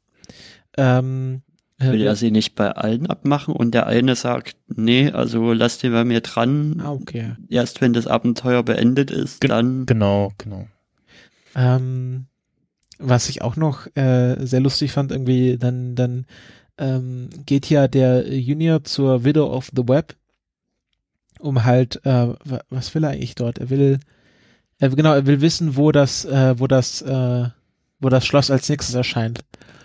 Ähm, äh, will er sie nicht bei allen abmachen und der eine sagt, nee, also lass den bei mir dran. ah, okay. Erst wenn das Abenteuer beendet ist, Ge- dann Genau, genau. Ähm, was ich auch noch äh, sehr lustig fand, irgendwie, dann, dann ähm, geht ja der Junior zur Widow of the Web, um halt, äh, wa- was will er eigentlich dort? Er will, er, genau, er will wissen, wo das, äh, wo das, äh, wo das Schloss als nächstes erscheint.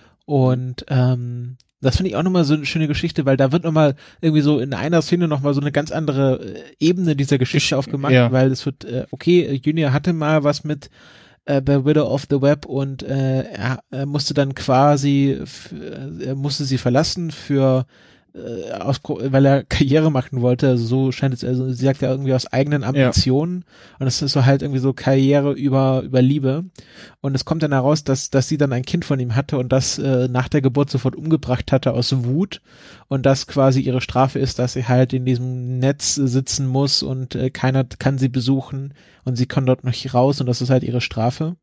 Und ähm, das finde ich auch nochmal so eine schöne Geschichte, weil da wird nochmal irgendwie so in einer Szene nochmal so eine ganz andere äh, Ebene dieser Geschichte aufgemacht, Ja. weil es wird, äh, okay, Junior hatte mal was mit äh, bei Widow of the Web und äh, er, er musste dann quasi, f- äh, er musste sie verlassen für äh, aus, weil er Karriere machen wollte, also so scheint es, also sie sagt ja irgendwie aus eigenen Ambitionen und das ist so halt irgendwie so Karriere über über Liebe und es kommt dann heraus, dass dass sie dann ein Kind von ihm hatte und das äh, nach der Geburt sofort umgebracht hatte aus Wut und das quasi ihre Strafe ist, dass sie halt in diesem Netz sitzen muss und äh, keiner kann sie besuchen und sie kann dort nicht raus und das ist halt ihre Strafe.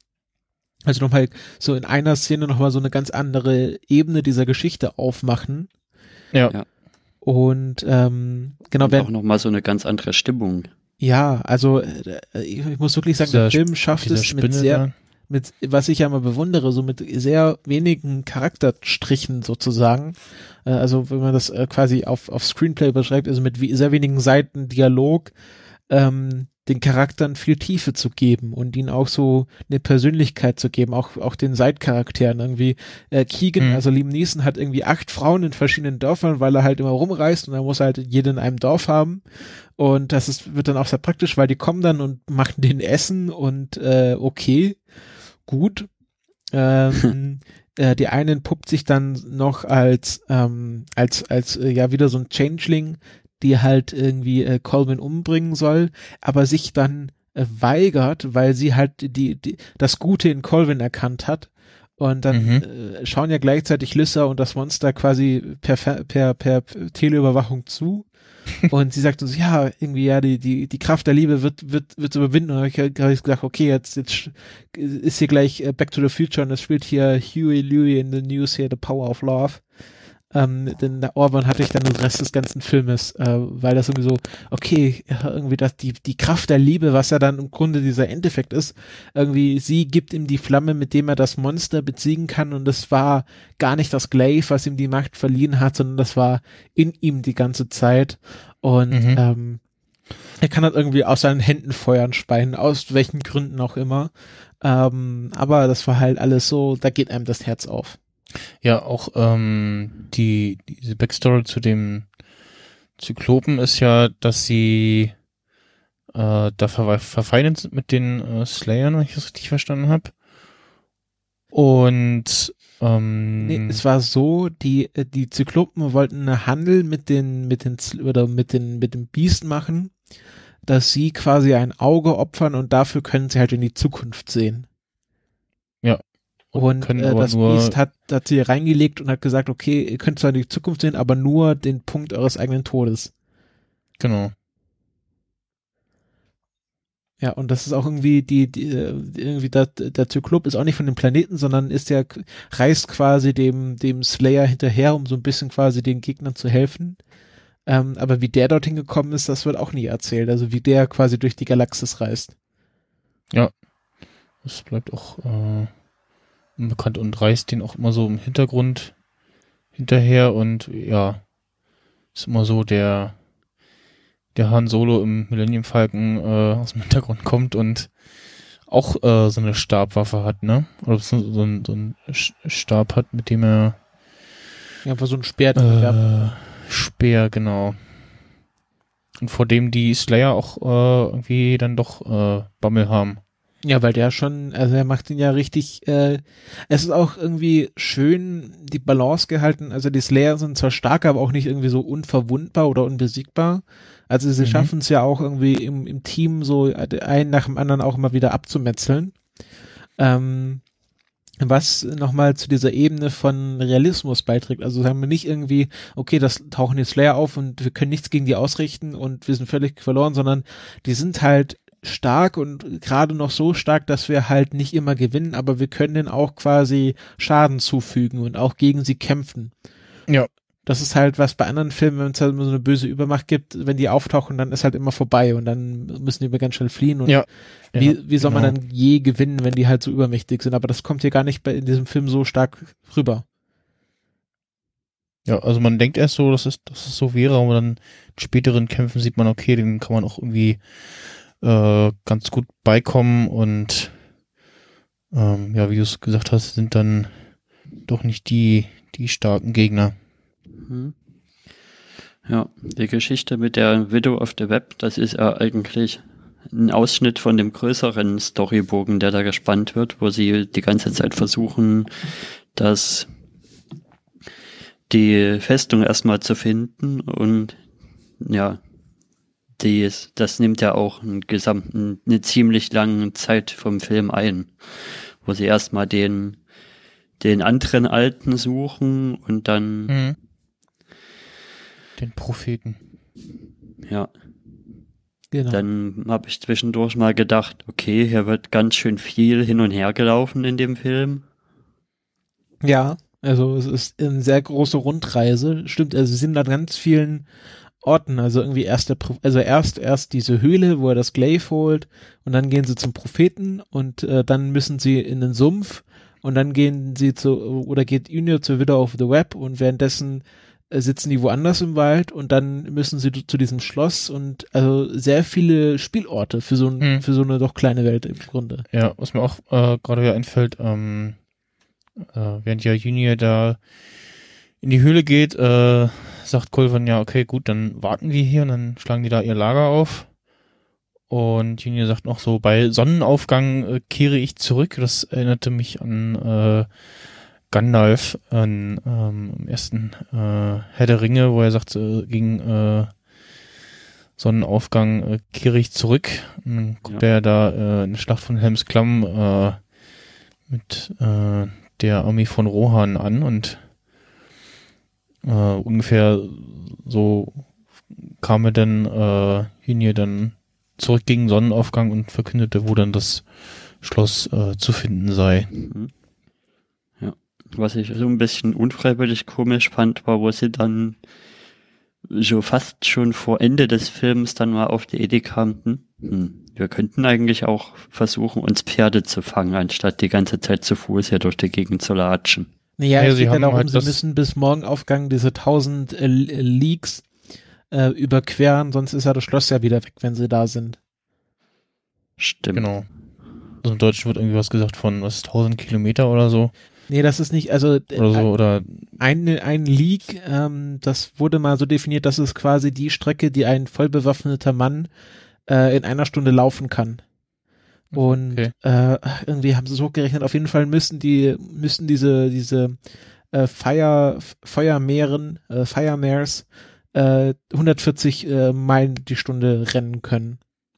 Also nochmal so in einer Szene nochmal so eine ganz andere Ebene dieser Geschichte aufmachen. Ja. Ja. Und ähm, genau, und wenn, auch nochmal so eine ganz andere Stimmung. ja, also äh, ich, ich muss wirklich sagen, Dieser der Film schafft Diese es mit Spinne sehr, da. mit, was ich ja mal bewundere, so mit sehr wenigen Charakterstrichen sozusagen. Äh, also wenn man das äh, quasi auf, auf Screenplay beschreibt, also mit wie, sehr wenigen Seiten Dialog, ähm, den Charakteren viel Tiefe zu geben und ihnen auch so eine Persönlichkeit zu geben, auch auch den Side-Charakteren irgendwie. Äh, Keegan, Mhm. also Liam Neeson hat irgendwie acht Frauen in verschiedenen Dörfern, weil er halt immer rumreist und er muss halt jede in einem Dorf haben und das ist, wird dann auch sehr praktisch, weil die kommen dann und machen den Essen und äh, okay, gut. Ähm, äh, die eine entpuppt sich dann noch als ähm, als als äh, ja wieder so ein Changeling, die halt irgendwie äh, Colvin umbringen soll, aber sich dann äh, weigert, weil sie halt die, die das Gute in Colvin erkannt hat. Und dann Mhm. äh, schauen ja gleichzeitig Lyssa und das Monster quasi per, Fer- per, per Teleüberwachung zu. Und sie sagt uns, ja, irgendwie, ja, die, die, die Kraft der Liebe wird, wird, wird überwinden. Und dann habe ich, hab ich gesagt, okay, jetzt, jetzt sch- ist hier gleich äh, Back to the Future und es spielt hier Huey Lewis in the News hier, The Power of Love. Ähm, denn der Orban hatte ich dann den Rest des ganzen Filmes, äh, weil das irgendwie so, okay, ja, irgendwie das, die, die Kraft der Liebe, was ja dann im Grunde dieser Endeffekt ist, irgendwie, sie gibt ihm die Flamme, mit dem er das Monster besiegen kann und das war gar nicht das Glaive, was ihm die Macht verliehen hat, sondern das war in ihm die ganze Zeit und Mhm. ähm, er kann halt irgendwie aus seinen Händen Feuern speien, aus welchen Gründen auch immer, ähm, aber das war halt alles so, da geht einem das Herz auf. Ja, auch ähm, die diese Backstory zu dem Zyklopen ist ja, dass sie äh, da ver verfeindet sind mit den äh, Slayern, wenn ich das richtig verstanden habe. Und Ähm, nee, es war so, die, die Zyklopen wollten einen Handel mit den, mit den, oder mit den, mit dem Biest machen, dass sie quasi ein Auge opfern und dafür können sie halt in die Zukunft sehen. Ja. Und, und äh, das Biest hat, hat sie reingelegt und hat gesagt, okay, ihr könnt zwar in die Zukunft sehen, aber nur den Punkt eures eigenen Todes. Genau. Ja, und das ist auch irgendwie die, die irgendwie der, der Zyklop ist auch nicht von dem Planeten, sondern ist ja, reist quasi dem, dem Slayer hinterher, um so ein bisschen quasi den Gegnern zu helfen. Ähm, aber wie der dorthin gekommen ist, das wird auch nie erzählt. Also wie der quasi durch die Galaxis reist. Ja. Das bleibt auch äh, unbekannt und reist den auch immer so im Hintergrund hinterher und ja, ist immer so der der Han Solo im Millennium Falcon äh, aus dem Hintergrund kommt und auch äh, so eine Stabwaffe hat, ne? Oder so, so, ein, so ein Stab hat, mit dem er ja, einfach so ein Speer. Äh, Speer, genau. Und vor dem die Slayer auch äh, irgendwie dann doch äh, Bammel haben. Ja, weil der schon, also er macht ihn ja richtig, äh, es ist auch irgendwie schön die Balance gehalten, also die Slayer sind zwar stark, aber auch nicht irgendwie so unverwundbar oder unbesiegbar, also sie mhm. schaffen es ja auch irgendwie im, im Team so einen nach dem anderen auch immer wieder abzumetzeln, ähm, was nochmal zu dieser Ebene von Realismus beiträgt, also sagen wir nicht irgendwie, okay, das tauchen die Slayer auf und wir können nichts gegen die ausrichten und wir sind völlig verloren, sondern die sind halt stark und gerade noch so stark, dass wir halt nicht immer gewinnen, aber wir können denen auch quasi Schaden zufügen und auch gegen sie kämpfen. Ja. Das ist halt was bei anderen Filmen, wenn es halt immer so eine böse Übermacht gibt, wenn die auftauchen, dann ist halt immer vorbei und dann müssen die immer ganz schnell fliehen und ja. wie, ja, wie soll genau. man dann je gewinnen, wenn die halt so übermächtig sind, aber das kommt hier gar nicht bei, in diesem Film so stark rüber. Ja, also man denkt erst so, dass es, dass es so wäre, aber dann in späteren Kämpfen sieht man, okay, den kann man auch irgendwie Äh, ganz gut beikommen und ähm, ja, wie du es gesagt hast, sind dann doch nicht die die starken Gegner. Mhm. Ja, die Geschichte mit der Widow of the Web, das ist ja eigentlich ein Ausschnitt von dem größeren Storybogen, der da gespannt wird, wo sie die ganze Zeit versuchen, das die Festung erstmal zu finden und ja, Die ist, das nimmt ja auch einen gesamten, eine ziemlich lange Zeit vom Film ein, wo sie erstmal den, den anderen Alten suchen und dann mhm. den Propheten. Ja. Genau. Dann habe ich zwischendurch mal gedacht, okay, hier wird ganz schön viel hin und her gelaufen in dem Film. Ja, also es ist eine sehr große Rundreise, stimmt, also sie sind an ganz vielen Orten, also irgendwie erst der, also erst erst diese Höhle, wo er das Glaive holt und dann gehen sie zum Propheten und äh, dann müssen sie in den Sumpf und dann gehen sie zu, oder geht Junior zur Widow of the Web und währenddessen äh, sitzen die woanders im Wald und dann müssen sie zu diesem Schloss und also sehr viele Spielorte für so, ein, hm. für so eine doch kleine Welt im Grunde. Ja, was mir auch äh, gerade wieder einfällt, ähm, äh, während ja Junior da in die Höhle geht, äh, sagt Cullen, ja, okay, gut, dann warten wir hier und dann schlagen die da ihr Lager auf. Und Junior sagt noch so, bei Sonnenaufgang äh, kehre ich zurück. Das erinnerte mich an äh, Gandalf, an ähm, im ersten äh, Herr der Ringe, wo er sagt, äh, gegen äh, Sonnenaufgang äh, kehre ich zurück. Und dann kommt ja. er da äh, in der Schlacht von Helms Klamm äh, mit äh, der Armee von Rohan an und Uh, ungefähr so kam er dann uh, Junior dann zurück gegen Sonnenaufgang und verkündete, wo dann das Schloss uh, zu finden sei. Mhm. Ja, was ich so ein bisschen unfreiwillig komisch fand, war, wo sie dann so fast schon vor Ende des Films dann mal auf die Idee kamen, hm, wir könnten eigentlich auch versuchen, uns Pferde zu fangen, anstatt die ganze Zeit zu Fuß hier durch die Gegend zu latschen. Naja, ja, es sie geht ja darum, halt sie müssen bis Morgenaufgang diese tausend äh, Leagues äh, überqueren, sonst ist ja das Schloss ja wieder weg, wenn sie da sind. Stimmt. Genau. Also im Deutschen wird irgendwie was gesagt von, was, tausend Kilometer oder so? Nee, das ist nicht, also oder so, oder ein, ein League, ähm, das wurde mal so definiert, das ist quasi die Strecke, die ein voll bewaffneter Mann äh, in einer Stunde laufen kann. Und okay. äh, irgendwie haben sie es hochgerechnet. Auf jeden Fall müssen die, müssen diese, diese äh, Fire, Feuermeeren, äh, Firemares äh, hundertvierzig äh, Meilen die Stunde rennen können,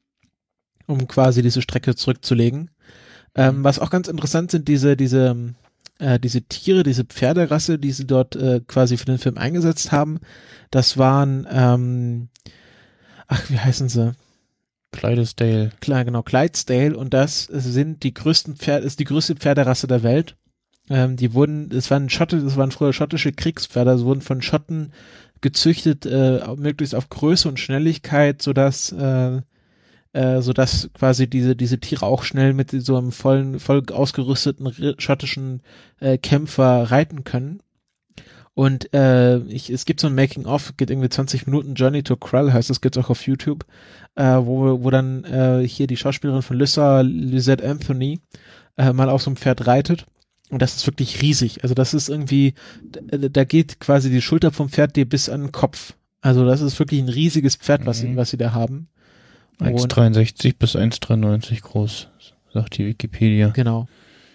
um quasi diese Strecke zurückzulegen. Ähm, was auch ganz interessant sind, diese, diese, äh, diese Tiere, diese Pferderasse, die sie dort äh, quasi für den Film eingesetzt haben. Das waren, ähm, ach, wie heißen sie? Clydesdale. Klar, genau, Clydesdale, und das sind die größten Pferde, ist die größte Pferderasse der Welt. Ähm, die wurden, es waren Schotte, das waren früher schottische Kriegspferde, also wurden von Schotten gezüchtet, äh, möglichst auf Größe und Schnelligkeit, sodass, äh, äh, sodass quasi diese, diese Tiere auch schnell mit so einem vollen, voll ausgerüsteten schottischen äh, Kämpfer reiten können. Und äh, ich, es gibt so ein Making-of, geht irgendwie zwanzig Minuten, Journey to Krull heißt das, gibt's auch auf YouTube, äh, wo wo dann äh, hier die Schauspielerin von Lyssa, Lysette Anthony, äh, mal auf so einem Pferd reitet. Und das ist wirklich riesig. Also das ist irgendwie, da, da geht quasi die Schulter vom Pferd dir bis an den Kopf. Also das ist wirklich ein riesiges Pferd, was, mhm. sie, was sie da haben. eins Komma dreiundsechzig bis eins Komma dreiundneunzig groß, sagt die Wikipedia. Genau.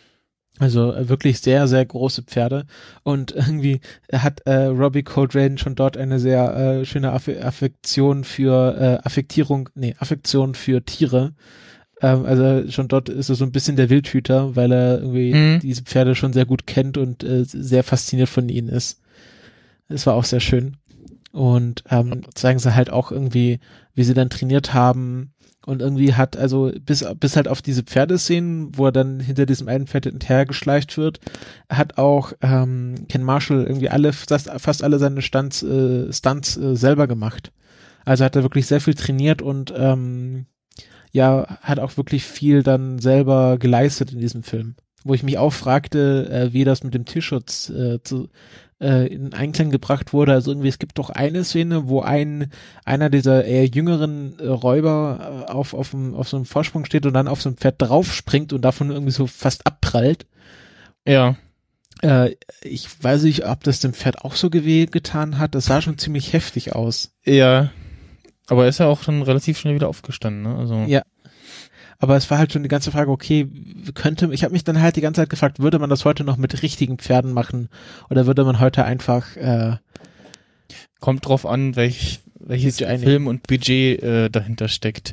Also äh, wirklich sehr, sehr große Pferde. Und irgendwie hat äh, Robbie Coltrane schon dort eine sehr äh, schöne Aff- Affektion für äh, Affektierung, nee, Affektion für Tiere. Ähm, also schon dort ist er so ein bisschen der Wildhüter, weil er irgendwie mhm. diese Pferde schon sehr gut kennt und äh, sehr fasziniert von ihnen ist. Es war auch sehr schön. Und ähm, zeigen sie halt auch irgendwie, wie sie dann trainiert haben. Und irgendwie hat, also bis bis halt auf diese Pferdeszenen, wo er dann hinter diesem einen Pferd hinterhergeschleicht wird, hat auch ähm, Ken Marshall irgendwie alle, fast, fast alle seine Stunts, äh, Stunts äh, selber gemacht. Also hat er wirklich sehr viel trainiert und ähm, ja, hat auch wirklich viel dann selber geleistet in diesem Film. Wo ich mich auch fragte, äh, wie das mit dem Tierschutz äh, zu äh, in Einklang gebracht wurde. Also irgendwie, es gibt doch eine Szene, wo ein einer dieser eher jüngeren äh, Räuber äh, auf auf, dem, auf so einem Vorsprung steht und dann auf so ein Pferd draufspringt und davon irgendwie so fast abprallt. Ja. Äh, ich weiß nicht, ob das dem Pferd auch so weh getan hat. Das sah schon ziemlich heftig aus. Ja. Aber er ist ja auch dann relativ schnell wieder aufgestanden, ne? Also. Ja. Aber es war halt schon die ganze Frage, okay, könnte, ich habe mich dann halt die ganze Zeit gefragt, würde man das heute noch mit richtigen Pferden machen oder würde man heute einfach äh, kommt drauf an, welch, welches Film und Budget äh, dahinter steckt.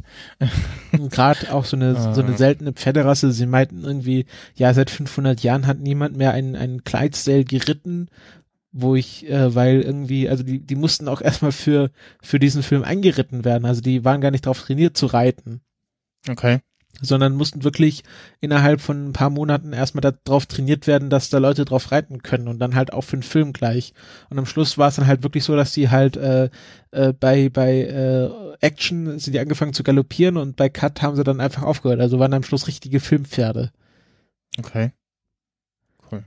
Gerade auch so eine ah. so eine seltene Pferderasse, sie meinten irgendwie, ja, seit fünfhundert Jahren hat niemand mehr einen einen Clydesdale geritten, wo ich, äh, weil irgendwie, also die die mussten auch erstmal für für diesen Film eingeritten werden, also die waren gar nicht drauf trainiert zu reiten. Okay. Sondern mussten wirklich innerhalb von ein paar Monaten erstmal darauf trainiert werden, dass da Leute drauf reiten können und dann halt auch für den Film gleich. Und am Schluss war es dann halt wirklich so, dass die halt äh, äh, bei bei äh, Action sind die angefangen zu galoppieren und bei Cut haben sie dann einfach aufgehört. Also waren am Schluss richtige Filmpferde. Okay. Cool.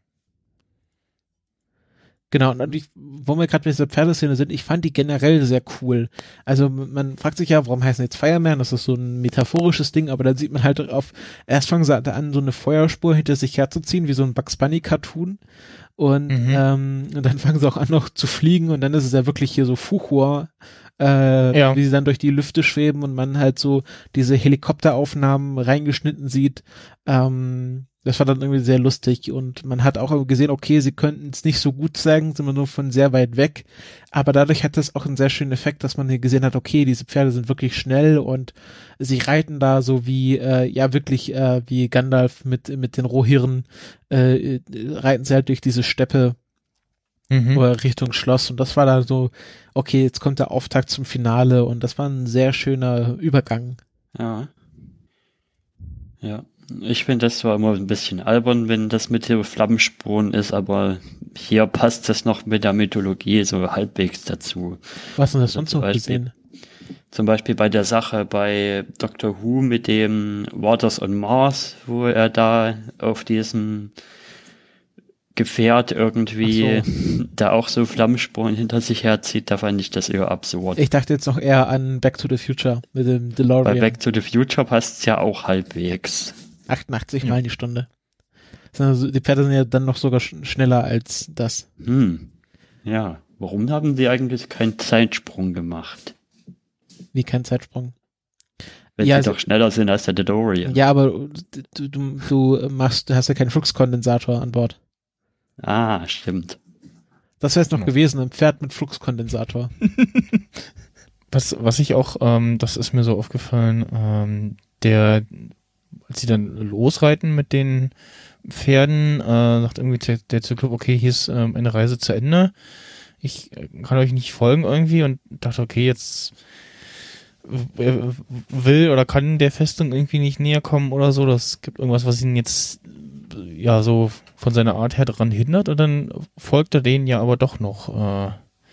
Genau, und ich, wo wir gerade bei dieser Pferdeszene sind, ich fand die generell sehr cool. Also man fragt sich ja, warum heißen jetzt Fireman? Das ist so ein metaphorisches Ding, aber dann sieht man halt auf, erst fangen sie an, so eine Feuerspur hinter sich herzuziehen, wie so ein Bugs Bunny Cartoon. Und, mhm. ähm, und dann fangen sie auch an noch zu fliegen und dann ist es ja wirklich hier so Fuchur, äh, ja. wie sie dann durch die Lüfte schweben und man halt so diese Helikopteraufnahmen reingeschnitten sieht. Ähm, Das war dann irgendwie sehr lustig und man hat auch gesehen, okay, sie könnten es nicht so gut zeigen, sind wir nur von sehr weit weg, aber dadurch hat das auch einen sehr schönen Effekt, dass man hier gesehen hat, okay, diese Pferde sind wirklich schnell und sie reiten da so wie, äh, ja wirklich äh, wie Gandalf mit mit den Rohirren, äh, reiten sie halt durch diese Steppe mhm. oder Richtung Schloss und das war da so, okay, jetzt kommt der Auftakt zum Finale und das war ein sehr schöner Übergang. Ja. Ja. Ich finde das zwar immer ein bisschen albern, wenn das mit den Flammenspuren ist, aber hier passt das noch mit der Mythologie so halbwegs dazu. Was denn das sonst noch gesehen? Zum Beispiel bei der Sache bei Doctor Who mit dem Waters on Mars, wo er da auf diesem Gefährt irgendwie so. da auch so Flammenspuren hinter sich herzieht, da fand ich das eher absurd. Ich dachte jetzt noch eher an Back to the Future mit dem DeLorean. Bei Back to the Future passt es ja auch halbwegs. achtundachtzig Meilen die Stunde. Also die Pferde sind ja dann noch sogar sch- schneller als das. Hm. Ja, warum haben die eigentlich keinen Zeitsprung gemacht? Wie kein Zeitsprung? Wenn ja, sie doch schneller sind als der DeLorean. Ja, aber du, du, du machst, du hast ja keinen Fluxkondensator an Bord. Ah, stimmt. Das wäre es noch gewesen, ein Pferd mit Fluxkondensator. Was, was ich auch, ähm, das ist mir so aufgefallen, ähm, der, als sie dann losreiten mit den Pferden, äh, sagt irgendwie der, der Zyklop, okay, hier ist ähm, eine Reise zu Ende. Ich kann euch nicht folgen irgendwie und dachte, okay, jetzt will oder kann der Festung irgendwie nicht näher kommen oder so. Das gibt irgendwas, was ihn jetzt ja so von seiner Art her daran hindert und dann folgt er denen ja aber doch noch. Äh,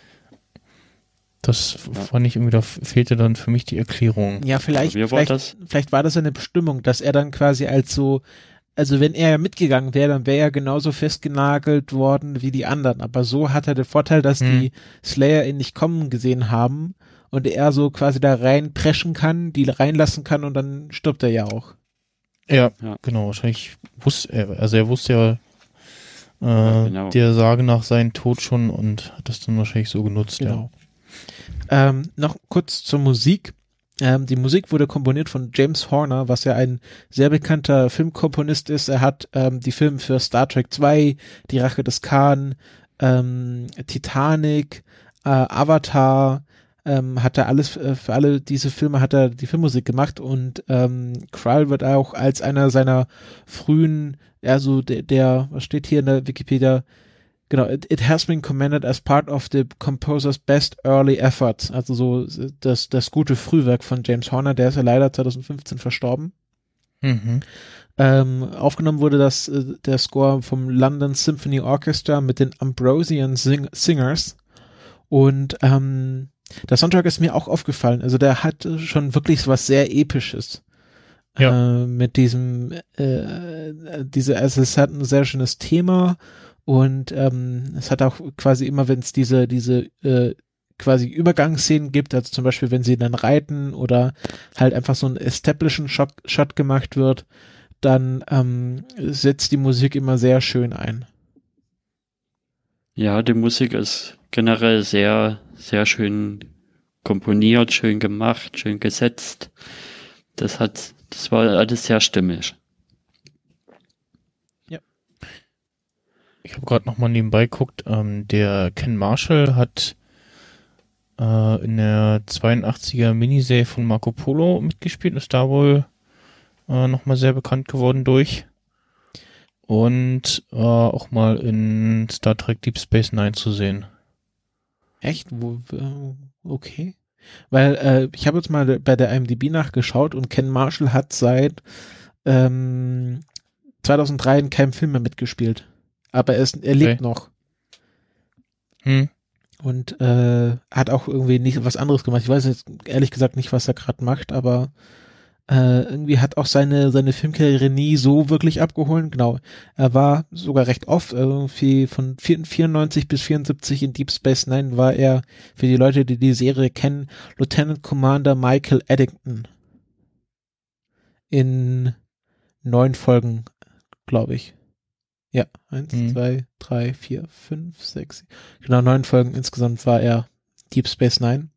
das ja. fand ich irgendwie, da fehlte dann für mich die Erklärung. Ja, vielleicht, vielleicht, das? vielleicht war das eine Bestimmung, dass er dann quasi als so, also wenn er mitgegangen wäre, dann wäre er genauso festgenagelt worden wie die anderen. Aber so hat er den Vorteil, dass hm. die Slayer ihn nicht kommen gesehen haben und er so quasi da reinpreschen kann, die reinlassen kann und dann stirbt er ja auch. Ja, ja. genau. Wahrscheinlich wusste er, also er wusste ja, äh, ja genau. der Sage nach seinem Tod schon und hat das dann wahrscheinlich so genutzt. Genau. Ja. Ähm, noch kurz zur Musik. Ähm, die Musik wurde komponiert von James Horner, was ja ein sehr bekannter Filmkomponist ist. Er hat ähm, die Filme für Star Trek zwei, Die Rache des Khan, ähm, Titanic, äh, Avatar, ähm, hat er alles, äh, für alle diese Filme hat er die Filmmusik gemacht und ähm, Krull wird auch als einer seiner frühen, ja so der, der, was steht hier in der Wikipedia, genau, it, it has been commended as part of the composer's best early efforts, also so das, das gute Frühwerk von James Horner, der ist ja leider zwanzig fünfzehn verstorben. Mhm. Ähm, aufgenommen wurde das, äh, der Score vom London Symphony Orchestra mit den Ambrosian Sing- Singers und ähm, der Soundtrack ist mir auch aufgefallen, also der hat schon wirklich so was sehr Episches. Ja. Äh, mit diesem, äh, diese, also es hat ein sehr schönes Thema und ähm, es hat auch quasi immer, wenn es diese, diese äh, quasi Übergangsszenen gibt, also zum Beispiel, wenn sie dann reiten oder halt einfach so ein Establishing Shot, Shot gemacht wird, dann ähm, setzt die Musik immer sehr schön ein. Ja, die Musik ist generell sehr, sehr schön komponiert, schön gemacht, schön gesetzt. Das hat, das war alles sehr stimmig. Ja. Ich habe gerade nochmal nebenbei geguckt, ähm, der Ken Marshall hat äh, in der zweiundachtziger Miniserie von Marco Polo mitgespielt und ist da wohl äh, nochmal sehr bekannt geworden durch. Und äh, auch mal in Star Trek Deep Space Nine zu sehen. Echt? Wo, okay. Weil äh, ich habe jetzt mal bei der I M D B nachgeschaut und Ken Marshall hat seit ähm, zweitausenddrei in keinem Film mehr mitgespielt. Aber er, ist, er lebt okay. noch. Hm. Und äh, hat auch irgendwie nicht was anderes gemacht. Ich weiß jetzt ehrlich gesagt nicht, was er gerade macht, aber äh, irgendwie hat auch seine seine Filmkarriere nie so wirklich abgeholt. Genau, er war sogar recht oft, irgendwie von vierundneunzig bis vierundsiebzig in Deep Space Nine war er, für die Leute, die die Serie kennen, Lieutenant Commander Michael Eddington. In neun Folgen, glaube ich. Ja, eins, mhm. zwei, drei, vier, fünf, sechs, genau, neun Folgen insgesamt war er Deep Space Nine.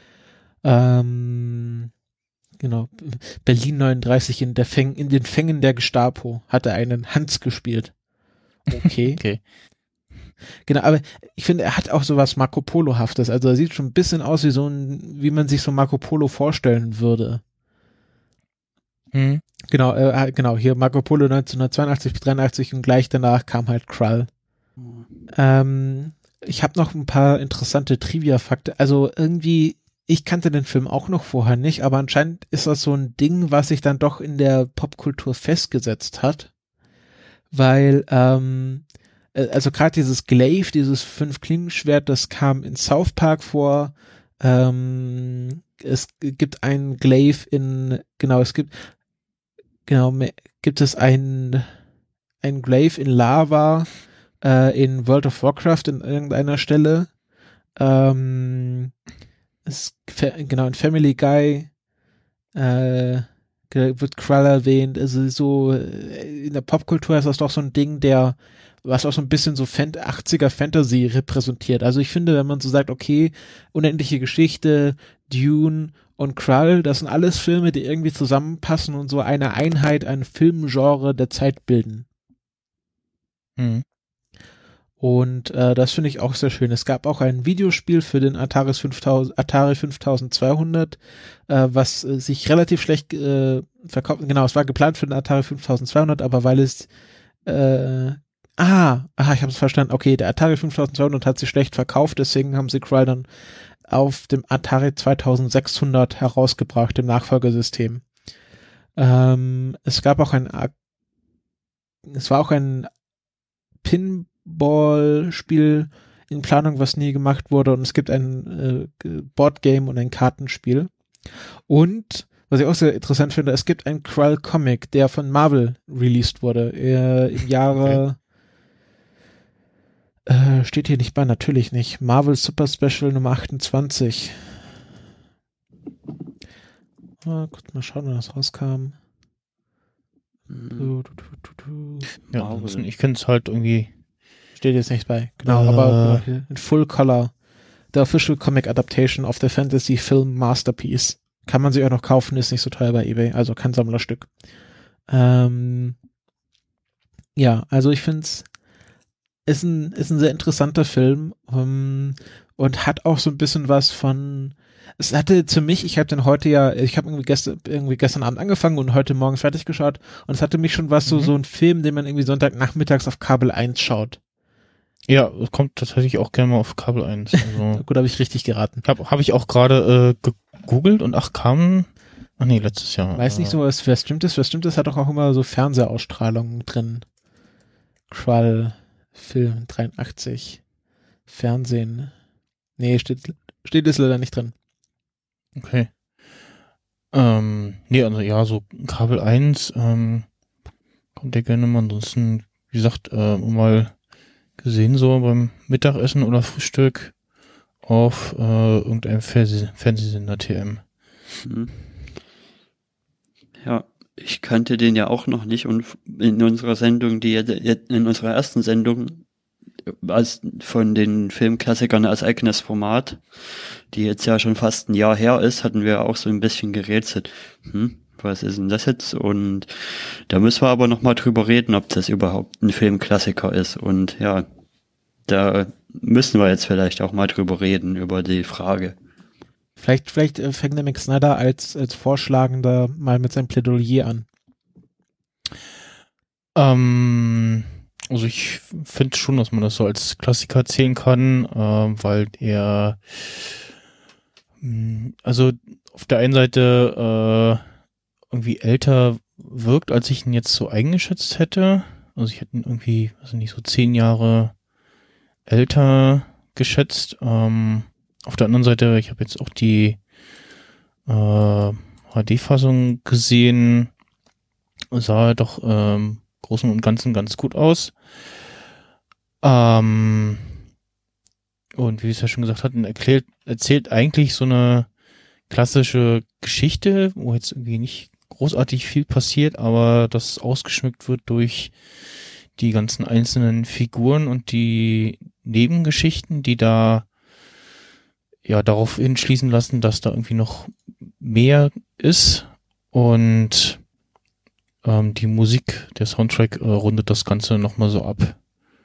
Ähm, genau, Berlin neununddreißig in der Fäng, in den Fängen der Gestapo hat er einen Hans gespielt. Okay. Okay. Genau, aber ich finde, er hat auch sowas Marco Polo-haftes, also er sieht schon ein bisschen aus wie so ein, wie man sich so Marco Polo vorstellen würde. Mhm. Genau, äh, genau, hier Marco Polo neunzehnhundertzweiundachtzig bis dreiundachtzig und gleich danach kam halt Krull. Mhm. Ähm, ich habe noch ein paar interessante Trivia-Fakte, also irgendwie, ich kannte den Film auch noch vorher nicht, aber anscheinend ist das so ein Ding, was sich dann doch in der Popkultur festgesetzt hat, weil, ähm, also gerade dieses Glaive, dieses Fünf-Klingen-Schwert, das kam in South Park vor, ähm, es gibt einen Glaive in, genau, es gibt, genau, gibt es ein, ein Glaive in Lava, äh, in World of Warcraft in irgendeiner Stelle, ähm, es, genau, in Family Guy, äh, wird Krull erwähnt, also so, in der Popkultur ist das doch so ein Ding, der, was auch so ein bisschen so Fan- achtziger Fantasy repräsentiert. Also ich finde, wenn man so sagt, okay, unendliche Geschichte, Dune und Krull, das sind alles Filme, die irgendwie zusammenpassen und so eine Einheit, ein Filmgenre der Zeit bilden. Mhm. Und äh, das finde ich auch sehr schön. Es gab auch ein Videospiel für den Atari fünftausend, Atari fünftausendzweihundert, äh, was äh, sich relativ schlecht äh, verkauft. Genau, es war geplant für den Atari fünftausendzweihundert, aber weil es äh, ah, aha, ich habe es verstanden. Okay, der Atari fünftausendzweihundert hat sich schlecht verkauft, deswegen haben sie Krull dann auf dem Atari zweitausendsechshundert herausgebracht, dem Nachfolgesystem. Ähm, es gab auch ein es war auch ein Pin Ball-Spiel in Planung, was nie gemacht wurde, und es gibt ein äh, Boardgame und ein Kartenspiel. Und, was ich auch sehr interessant finde, es gibt einen Krull-Comic, der von Marvel released wurde, äh, im Jahre okay. äh, steht hier nicht bei, natürlich nicht. Marvel Super Special Nummer achtundzwanzig. Ah, kurz mal schauen, wann das rauskam. Mhm. Du, du, du, du. Ja, also ich kenne es halt irgendwie. Steht jetzt nicht bei, genau, uh, aber genau, in Full Color. The Official Comic Adaptation of the Fantasy Film Masterpiece. Kann man sich auch noch kaufen, ist nicht so teuer bei eBay, also kein Sammlerstück. Ähm, ja, also ich finde es ist ein, ist ein sehr interessanter Film um, und hat auch so ein bisschen was von, es hatte für mich, ich habe den heute ja, ich habe irgendwie gestern, irgendwie gestern Abend angefangen und heute Morgen fertig geschaut, und es hatte mich schon was, mhm. so, so ein Film, den man irgendwie Sonntagnachmittags auf Kabel eins schaut. Ja, es kommt tatsächlich auch gerne mal auf Kabel eins. Also gut, habe ich richtig geraten. Habe hab ich auch gerade äh, gegoogelt und ach, kam, ach nee, letztes Jahr. Weiß nicht so, was, wer stimmt ist, wer stimmt ist, hat doch auch immer so Fernsehausstrahlungen drin. Krull, Film dreiundachtzig, Fernsehen. Nee, steht, steht ist leider nicht drin. Okay. Ähm, nee, also ja, so Kabel eins, ähm, kommt ja gerne mal, ansonsten, wie gesagt, äh, mal gesehen, so beim Mittagessen oder Frühstück auf äh, irgendeinem Fernseh- Fernsehsender T M. Hm. Ja, ich kannte den ja auch noch nicht, und in unserer Sendung, die in unserer ersten Sendung als von den Filmklassikern als eigenes Format, die jetzt ja schon fast ein Jahr her ist, hatten wir auch so ein bisschen gerätselt. Hm, was ist denn das jetzt? Und da müssen wir aber nochmal drüber reden, ob das überhaupt ein Filmklassiker ist. Und ja, da müssen wir jetzt vielleicht auch mal drüber reden, über die Frage. Vielleicht, vielleicht äh, fängt der Mick Snyder als, als Vorschlagender mal mit seinem Plädoyer an. Ähm, also ich finde schon, dass man das so als Klassiker zählen kann, äh, weil er, mh, also auf der einen Seite äh, irgendwie älter wirkt, als ich ihn jetzt so eingeschätzt hätte. Also ich hätte ihn irgendwie, also nicht so zehn Jahre älter geschätzt. Ähm, auf der anderen Seite, ich habe jetzt auch die äh, H D-Fassung gesehen, sah doch ähm, Großen und Ganzen ganz gut aus. Ähm, und wie ich es ja schon gesagt hatte, erklärt, erzählt eigentlich so eine klassische Geschichte, wo jetzt irgendwie nicht großartig viel passiert, aber das ausgeschmückt wird durch die ganzen einzelnen Figuren und die Nebengeschichten, die da ja darauf hinschließen lassen, dass da irgendwie noch mehr ist, und ähm, die Musik, der Soundtrack äh, rundet das Ganze nochmal so ab.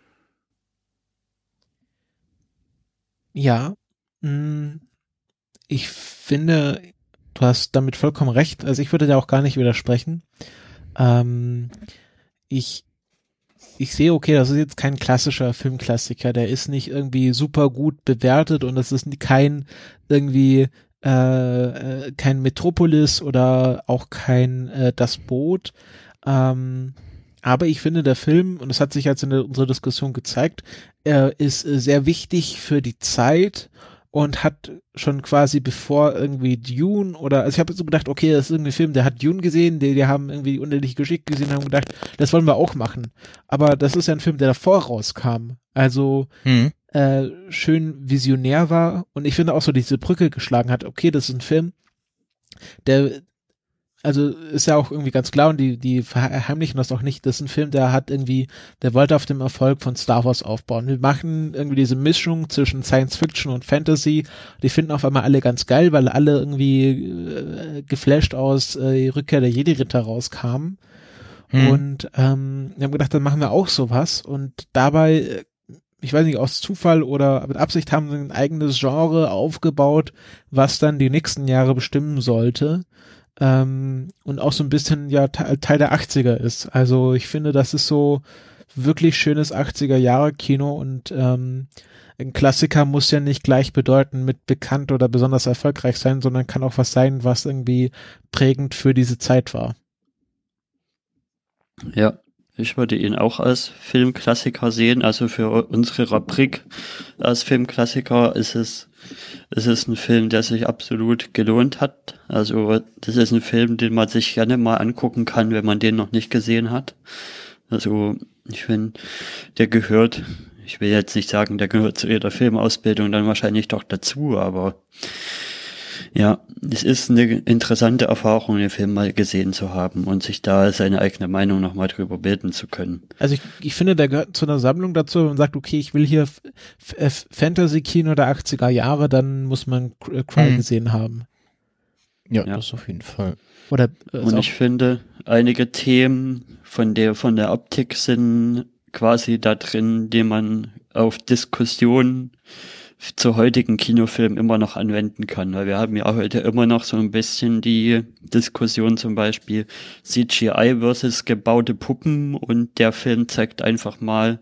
Ja, mh, ich finde, du hast damit vollkommen recht, also ich würde da auch gar nicht widersprechen. Ähm, ich Ich sehe, okay, das ist jetzt kein klassischer Filmklassiker, der ist nicht irgendwie super gut bewertet, und das ist kein irgendwie äh, äh, kein Metropolis oder auch kein äh, Das Boot. Ähm, aber ich finde, der Film, und das hat sich jetzt in der, unserer Diskussion gezeigt, er ist äh, sehr wichtig für die Zeit und hat schon quasi bevor irgendwie Dune oder, also ich habe so gedacht, okay, das ist irgendwie ein Film, der hat Dune gesehen, die, die haben irgendwie die unendliche Geschichte gesehen und haben gedacht, das wollen wir auch machen. Aber das ist ja ein Film, der davor rauskam. Also mhm. äh, schön visionär war, und ich finde auch so diese Brücke geschlagen hat, okay, das ist ein Film, der also ist ja auch irgendwie ganz klar und die, die verheimlichen das auch nicht. Das ist ein Film, der hat irgendwie, der wollte auf dem Erfolg von Star Wars aufbauen. Wir machen irgendwie diese Mischung zwischen Science Fiction und Fantasy. Die finden auf einmal alle ganz geil, weil alle irgendwie äh, geflasht aus äh, die Rückkehr der Jedi-Ritter rauskamen. Hm. Und ähm, wir haben gedacht, dann machen wir auch sowas. Und dabei, ich weiß nicht, aus Zufall oder mit Absicht haben sie ein eigenes Genre aufgebaut, was dann die nächsten Jahre bestimmen sollte. Ähm, und auch so ein bisschen ja Teil der achtziger ist. Also ich finde, das ist so wirklich schönes achtziger-Jahre-Kino und ähm, ein Klassiker muss ja nicht gleich bedeuten mit bekannt oder besonders erfolgreich sein, sondern kann auch was sein, was irgendwie prägend für diese Zeit war. Ja, ich würde ihn auch als Filmklassiker sehen. Also für unsere Rubrik als Filmklassiker ist es, ist es ein Film, der sich absolut gelohnt hat. Also das ist ein Film, den man sich gerne mal angucken kann, wenn man den noch nicht gesehen hat. Also ich finde, der gehört, ich will jetzt nicht sagen, der gehört zu jeder Filmausbildung dann wahrscheinlich doch dazu, aber ja, es ist eine interessante Erfahrung, den Film mal gesehen zu haben und sich da seine eigene Meinung nochmal drüber bilden zu können. Also ich, ich finde, der gehört zu einer Sammlung dazu, wenn man sagt, okay, ich will hier F- F- Fantasy-Kino der achtziger Jahre, dann muss man Cry hm. gesehen haben. Ja, ja, das auf jeden Fall. Oder, äh, und ich finde, einige Themen von der, von der Optik sind quasi da drin, die man auf Diskussionen zu heutigen Kinofilmen immer noch anwenden kann, weil wir haben ja heute immer noch so ein bisschen die Diskussion zum Beispiel C G I versus gebaute Puppen und der Film zeigt einfach mal,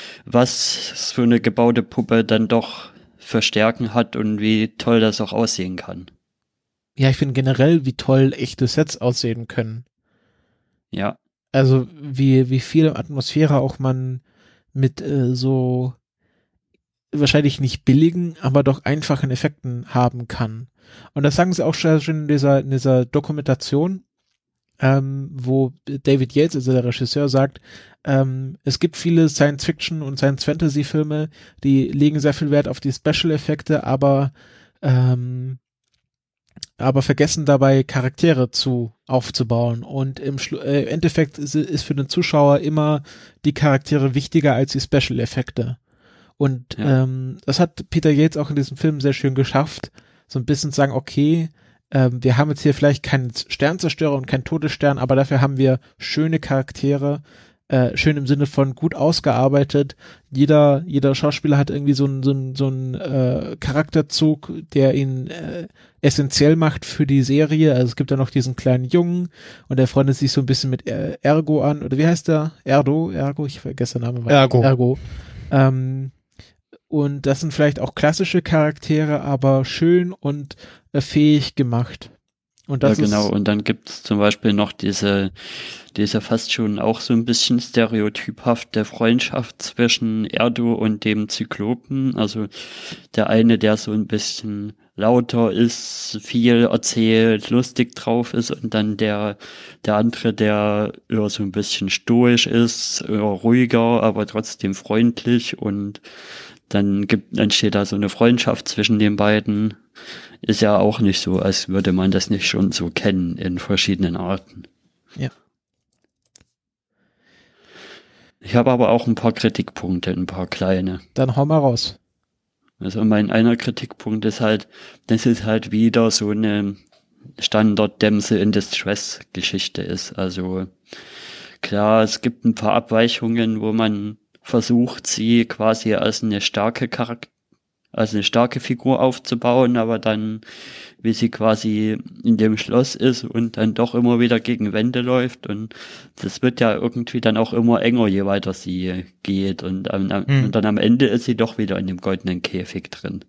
was so eine gebaute Puppe dann doch für Stärken hat und wie toll das auch aussehen kann. Ja, ich finde generell, wie toll echte Sets aussehen können. Ja. Also wie, wie viel Atmosphäre auch man mit äh, so wahrscheinlich nicht billigen, aber doch einfachen Effekten haben kann. Und das sagen sie auch schon in dieser, in dieser Dokumentation, ähm, wo David Yates, also der Regisseur, sagt, ähm, es gibt viele Science-Fiction- und Science-Fantasy-Filme, die legen sehr viel Wert auf die Special-Effekte, aber ähm, aber vergessen dabei Charaktere zu aufzubauen und im Schlu- äh, Endeffekt ist, ist für den Zuschauer immer die Charaktere wichtiger als die Special-Effekte. Und ja. ähm, das hat Peter Yates auch in diesem Film sehr schön geschafft, so ein bisschen zu sagen, okay, ähm, wir haben jetzt hier vielleicht keinen Sternzerstörer und keinen Todesstern, aber dafür haben wir schöne Charaktere, äh, schön im Sinne von gut ausgearbeitet. Jeder jeder Schauspieler hat irgendwie so einen so einen so einen äh, Charakterzug, der ihn äh, essentiell macht für die Serie. Also es gibt da noch diesen kleinen Jungen und der freundet sich so ein bisschen mit äh, Ergo an, oder wie heißt der? Erdo? Ergo? Ich vergesse den Namen. Ergo. Ergo. Ähm, Und das sind vielleicht auch klassische Charaktere, aber schön und äh, fähig gemacht. Und das ja, genau. Ist und dann gibt's zum Beispiel noch diese, diese fast schon auch so ein bisschen stereotyphafte Freundschaft zwischen Erdo und dem Zyklopen. Also der eine, der so ein bisschen lauter ist, viel erzählt, lustig drauf ist und dann der, der andere, der eher so ein bisschen stoisch ist, eher ruhiger, aber trotzdem freundlich und dann gibt, entsteht da so eine Freundschaft zwischen den beiden. Ist ja auch nicht so, als würde man das nicht schon so kennen in verschiedenen Arten. Ja. Ich habe aber auch ein paar Kritikpunkte, ein paar kleine. Dann hau mal raus. Also mein einer Kritikpunkt ist halt, dass es halt wieder so eine Standard-Damsel in Distress-Geschichte ist. Also klar, es gibt ein paar Abweichungen, wo man versucht, sie quasi als eine starke Charakter, als eine starke Figur aufzubauen, aber dann, wie sie quasi in dem Schloss ist und dann doch immer wieder gegen Wände läuft und das wird ja irgendwie dann auch immer enger, je weiter sie geht und, ähm, hm. und dann am Ende ist sie doch wieder in dem goldenen Käfig drin.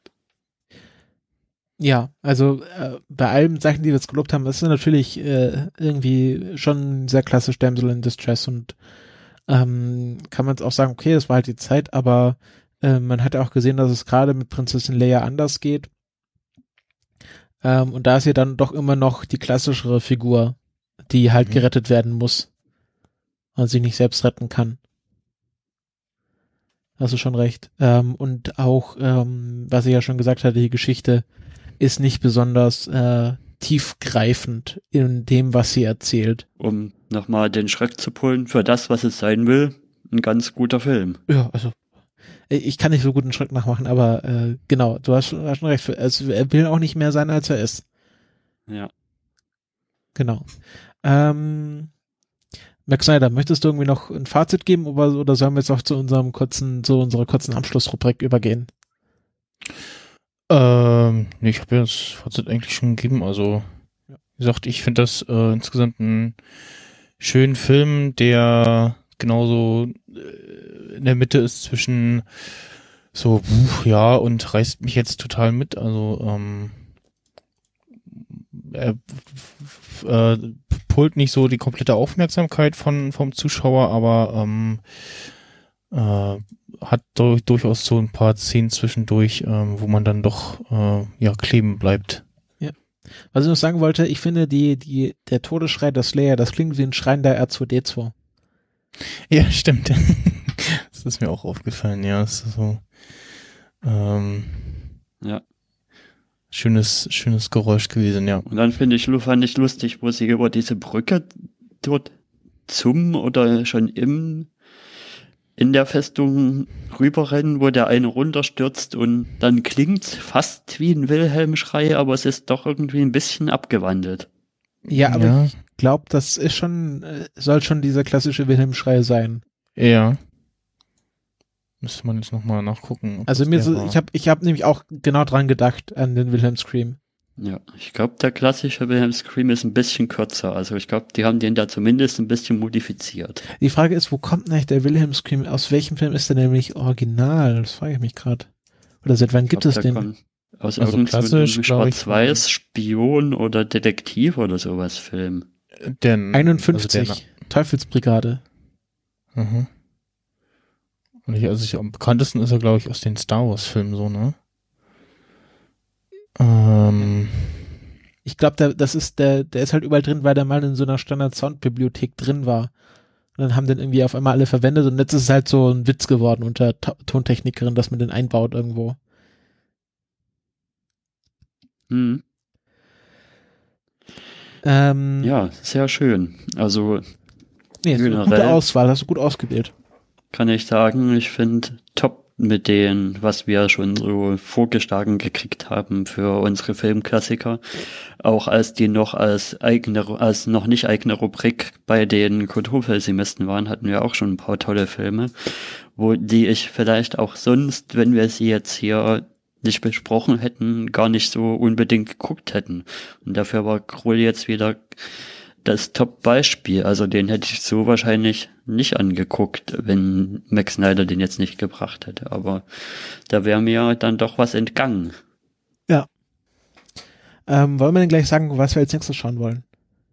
Ja, also äh, bei allen Sachen, die wir jetzt gelobt haben, ist es natürlich äh, irgendwie schon sehr klassisch Damsel in Distress und ähm, kann man jetzt auch sagen, okay, das war halt die Zeit, aber äh, man hat ja auch gesehen, dass es gerade mit Prinzessin Leia anders geht. Ähm, und da ist ja dann doch immer noch die klassischere Figur, die halt mhm. gerettet werden muss und sich nicht selbst retten kann. Hast du schon recht. Ähm, und auch, ähm, was ich ja schon gesagt hatte, die Geschichte ist nicht besonders äh, tiefgreifend in dem, was sie erzählt. Um nochmal den Schreck zu pullen für das, was es sein will, ein ganz guter Film. Ja, also ich kann nicht so gut einen Schreck nachmachen, aber äh, genau, du hast, hast schon recht. Also, er will auch nicht mehr sein, als er ist. Ja. Genau. Ähm, Max Snyder, möchtest du irgendwie noch ein Fazit geben oder, oder sollen wir jetzt auch zu unserem kurzen, zu unserer kurzen Abschlussrubrik übergehen? Ähm, nee, ich habe ja das Fazit eigentlich schon gegeben. Also, wie gesagt, ich finde das äh, insgesamt einen schönen Film, der genauso äh, in der Mitte ist zwischen so, puh, ja, und reißt mich jetzt total mit. Also, ähm, er äh, pullt nicht so die komplette Aufmerksamkeit von vom Zuschauer, aber ähm, äh, hat durch, durchaus so ein paar Szenen zwischendurch, ähm, wo man dann doch äh, ja kleben bleibt. Ja. Was ich noch sagen wollte, ich finde die die der Todesschrei der Slayer, das klingt wie ein Schrein der R zwei D zwei. Ja, stimmt. Das ist mir auch aufgefallen. Ja, das ist so ähm, ja. schönes schönes Geräusch gewesen. Ja. Und dann finde ich, fand ich lustig, wo sie über diese Brücke dort zum oder schon im in der Festung rüberrennen, wo der eine runterstürzt und dann klingt's fast wie ein Wilhelm-Schrei, aber es ist doch irgendwie ein bisschen abgewandelt. Ja, aber Ja. ich glaube, das ist schon, äh, soll schon dieser klassische Wilhelm-Schrei sein. Ja. Müsste man jetzt nochmal nachgucken. ob Also das mir der so, war. ich habe ich hab nämlich auch genau dran gedacht, an den Wilhelm-Scream. Ja, ich glaube, der klassische Wilhelm Scream ist ein bisschen kürzer. Also ich glaube, die haben den da zumindest ein bisschen modifiziert. Die Frage ist, wo kommt denn eigentlich der Wilhelm-Scream? Aus welchem Film ist der nämlich original? Das frage ich mich gerade. Oder seit wann gibt ich es glaub, der den? kommt aus Also irgendeinem klassisch, glaub ich, Schwarz-Weiß, Spion oder Detektiv oder sowas Film. Den, einundfünfzig, also Teufelsbrigade. der, mhm. Und ich, also ich, am bekanntesten ist er, glaube ich, aus den Star Wars Filmen so, ne? Ähm, Ich glaube, der, das ist der, der ist halt überall drin, weil der mal in so einer Standard-Sound-Bibliothek drin war. Und dann haben den irgendwie auf einmal alle verwendet und jetzt ist es halt so ein Witz geworden unter Ta- Tontechnikerin, dass man den einbaut irgendwo. Hm. Ähm, Ja, sehr schön. Also nee, ist eine gute generell- Auswahl, hast du gut ausgewählt. kann ich sagen, ich finde top mit den, was wir schon so vorgeschlagen gekriegt haben für unsere Filmklassiker, auch als die noch als eigene, als noch nicht eigene Rubrik bei den Kulturpessimisten waren, hatten wir auch schon ein paar tolle Filme, wo die ich vielleicht auch sonst, wenn wir sie jetzt hier nicht besprochen hätten, gar nicht so unbedingt geguckt hätten. Und dafür war Krull jetzt wieder das Top-Beispiel. Also den hätte ich so wahrscheinlich nicht angeguckt, wenn Max Snyder den jetzt nicht gebracht hätte. Aber da wäre mir dann doch was entgangen. Ähm, wollen wir denn gleich sagen, was wir als nächstes schauen wollen?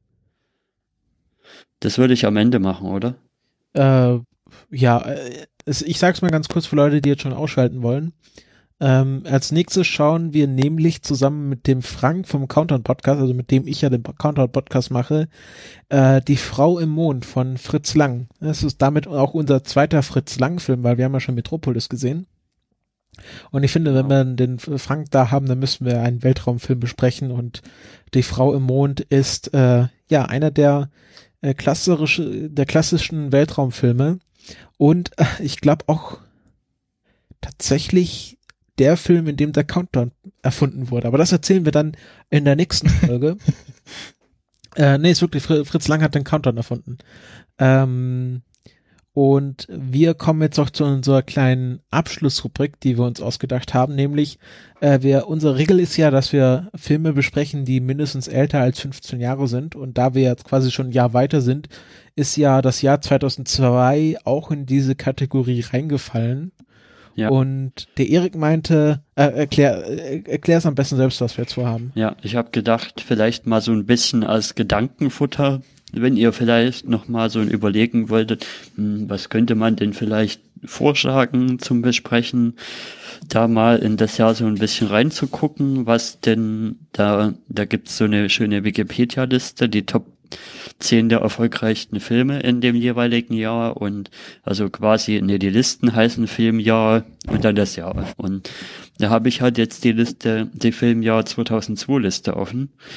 Das würde ich am Ende machen, oder? Äh, ja, äh, es, ich sag's mal ganz kurz für Leute, die jetzt schon ausschalten wollen. Ähm, als nächstes schauen wir nämlich zusammen mit dem Frank vom Countdown Podcast, also mit dem ich ja den Countdown Podcast mache, äh, Die Frau im Mond von Fritz Lang. Das ist damit auch unser zweiter Fritz Lang Film, weil wir haben ja schon Metropolis gesehen. Und ich finde, wenn wir den Frank da haben, dann müssen wir einen Weltraumfilm besprechen und Die Frau im Mond ist äh, ja einer der äh, klassische, der klassischen Weltraumfilme und äh, ich glaube auch tatsächlich der Film, in dem der Countdown erfunden wurde. Aber das erzählen wir dann in der nächsten Folge. äh, nee, ist wirklich, Fritz Lang hat den Countdown erfunden. Ähm, und wir kommen jetzt auch zu unserer kleinen Abschlussrubrik, die wir uns ausgedacht haben, nämlich äh, wir, unsere Regel ist ja, dass wir Filme besprechen, die mindestens älter als fünfzehn Jahre sind und da wir jetzt quasi schon ein Jahr weiter sind, ist ja das Jahr zweitausendzwei auch in diese Kategorie reingefallen. Ja. Und der Erik meinte, äh, erklär, äh, erklär es am besten selbst, was wir jetzt vorhaben. Ja, ich habe gedacht, vielleicht mal so ein bisschen als Gedankenfutter, wenn ihr vielleicht noch mal so überlegen wolltet, hm, was könnte man denn vielleicht vorschlagen zum Besprechen, da mal in das Jahr so ein bisschen reinzugucken, was denn da, da gibt's so eine schöne Wikipedia-Liste, die Top zehn der erfolgreichsten Filme in dem jeweiligen Jahr und also quasi, ne, die Listen heißen Filmjahr und dann das Jahr. Und da habe ich halt jetzt die Liste, die Filmjahr zweitausendzwei Liste offen.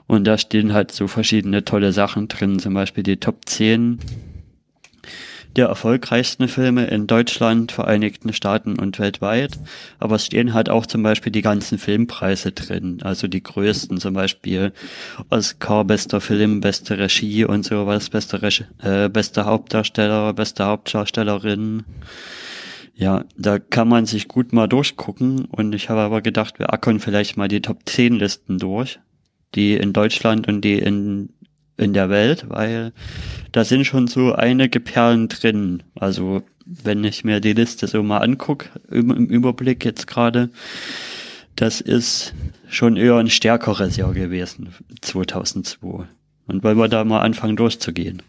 Und da stehen halt so verschiedene tolle Sachen drin, zum Beispiel die Top zehn der erfolgreichsten Filme in Deutschland, Vereinigten Staaten und weltweit. Aber es stehen halt auch zum Beispiel die ganzen Filmpreise drin, also die größten, zum Beispiel Oscar, bester Film, beste Regie und sowas, beste, Regie, äh, beste Hauptdarsteller, beste Hauptdarstellerin. Ja, da kann man sich gut mal durchgucken und ich habe aber gedacht, wir ackern vielleicht mal die Top zehn Listen durch, die in Deutschland und die in in der Welt, weil da sind schon so einige Perlen drin. Also wenn ich mir die Liste so mal angucke, im, im Überblick jetzt gerade, das ist schon eher ein stärkeres Jahr gewesen, zweitausendzwei. Und wollen wir da mal anfangen durchzugehen?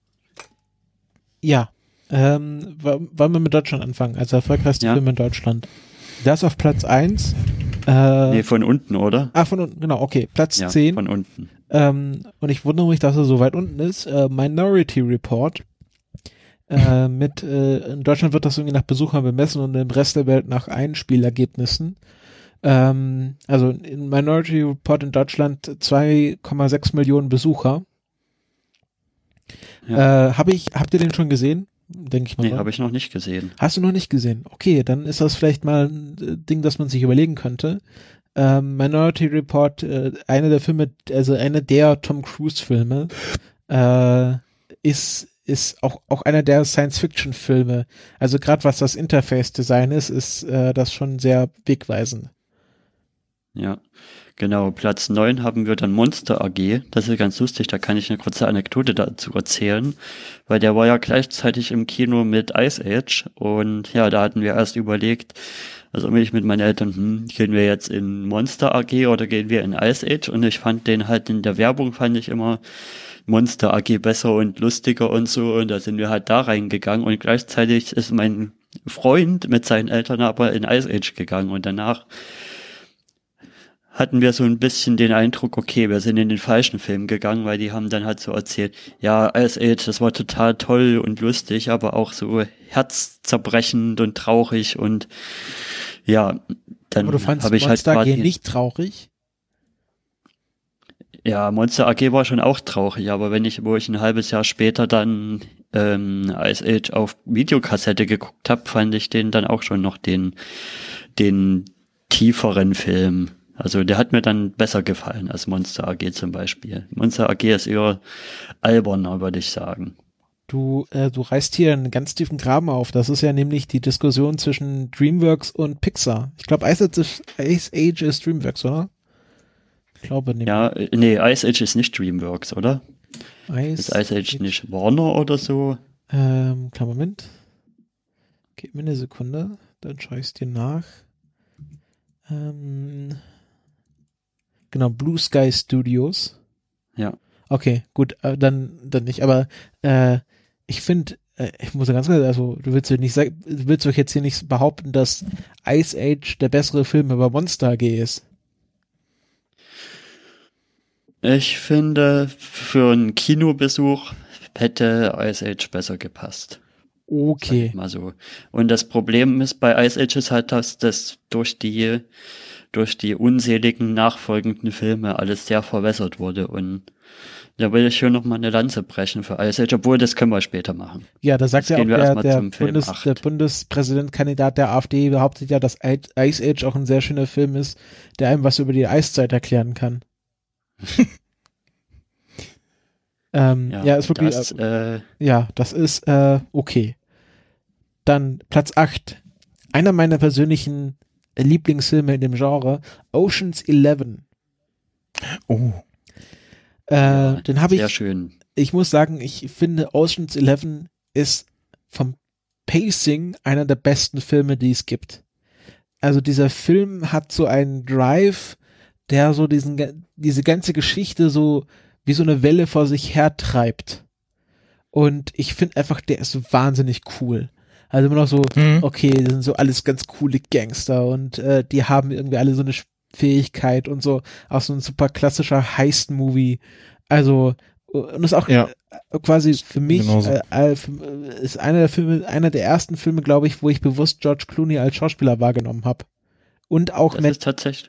Ja, ähm, wollen wir mit Deutschland anfangen, also erfolgreichste ja. Film in Deutschland. Das auf Platz eins. Äh, nee, von unten, oder? Ah, von unten, genau, okay. Platz ja, zehn. von unten. Ähm, und ich wundere mich, dass er so weit unten ist. Äh, Minority Report. Äh, mit, äh, in Deutschland wird das irgendwie nach Besuchern bemessen und im Rest der Welt nach Einspielergebnissen. Ähm, also in Minority Report in Deutschland zwei Komma sechs Millionen Besucher. Ja. Äh, hab ich, habt ihr den schon gesehen? Denke ich mal. Nee, habe ich noch nicht gesehen. Hast du noch nicht gesehen? Okay, dann ist das vielleicht mal ein Ding, das man sich überlegen könnte. Ähm, Minority Report, äh, einer der Filme, also einer der Tom Cruise Filme, äh, ist ist auch auch einer der Science-Fiction-Filme. Also gerade was das Interface-Design ist, ist äh, das schon sehr wegweisend. Ja, genau. Platz neun haben wir dann Monster A G. Das ist ganz lustig, da kann ich eine kurze Anekdote dazu erzählen, weil der war ja gleichzeitig im Kino mit Ice Age und ja, da hatten wir erst überlegt, also ich mit meinen Eltern, hm, gehen wir jetzt in Monster A G oder gehen wir in Ice Age? Und ich fand den halt in der Werbung, fand ich immer Monster A G besser und lustiger und so. Und da sind wir halt da reingegangen. Und gleichzeitig ist mein Freund mit seinen Eltern aber in Ice Age gegangen. Und danach hatten wir so ein bisschen den Eindruck, okay, wir sind in den falschen Film gegangen, weil die haben dann halt so erzählt, ja, Ice Age, das war total toll und lustig, aber auch so herzzerbrechend und traurig und ja, dann aber du fandst habe ich Monster halt A G nicht traurig? Ja, Monster A G war schon auch traurig, aber wenn ich, wo ich ein halbes Jahr später dann ähm, Ice Age auf Videokassette geguckt habe, fand ich den dann auch schon noch den den tieferen Film. Also der hat mir dann besser gefallen als Monster A G zum Beispiel. Monster A G ist eher alberner, würde ich sagen. Du, äh, du reißt hier einen ganz tiefen Graben auf. Das ist ja nämlich die Diskussion zwischen DreamWorks und Pixar. Ich glaube, Ice Age ist, Ice Age ist DreamWorks, oder? Ich glaube nicht. Ja, nee, Ice Age ist nicht DreamWorks, oder? Ice ist Ice Age, Age nicht Warner oder so? Ähm, klar, Moment. Gib mir eine Sekunde, dann schaue ich es dir nach. Ähm, genau, Blue Sky Studios. Ja. Okay, gut, äh, dann dann nicht, aber äh, ich finde, äh, ich muss ja ganz klar, also du willst nicht sagen, du willst doch jetzt hier nicht behaupten, dass Ice Age der bessere Film über Monster A G ist. Ich finde, für einen Kinobesuch hätte Ice Age besser gepasst. Okay. Mal so. Und das Problem ist bei Ice Age ist halt, dass das durch die durch die unseligen nachfolgenden Filme alles sehr verwässert wurde und da will ich schon noch mal eine Lanze brechen für Ice Age, obwohl das können wir später machen. Ja, da sagt Jetzt ja auch der, der, Bundes, der Bundespräsidentkandidat der AfD behauptet ja, dass Ice Age auch ein sehr schöner Film ist, der einem was über die Eiszeit erklären kann. ähm, ja, ja, ist wirklich, das, äh, ja, das ist äh, okay. Dann Platz acht. Einer meiner persönlichen Lieblingsfilme in dem Genre, Ocean's Eleven. Oh. Äh, ja, den habe ich. Sehr schön. Ich muss sagen, ich finde Ocean's Eleven ist vom Pacing einer der besten Filme, die es gibt. Also dieser Film hat so einen Drive, der so diesen, diese ganze Geschichte so wie so eine Welle vor sich her treibt. Und ich finde einfach, der ist wahnsinnig cool. Also immer noch so, mhm. okay, das sind so alles ganz coole Gangster und äh, die haben irgendwie alle so eine Fähigkeit und so, auch so ein super klassischer Heist-Movie. Also, und ist auch ja. quasi für mich, äh, ist einer der Filme, einer der ersten Filme, glaube ich, wo ich bewusst George Clooney als Schauspieler wahrgenommen habe. Und auch das Matt, ist tatsächlich.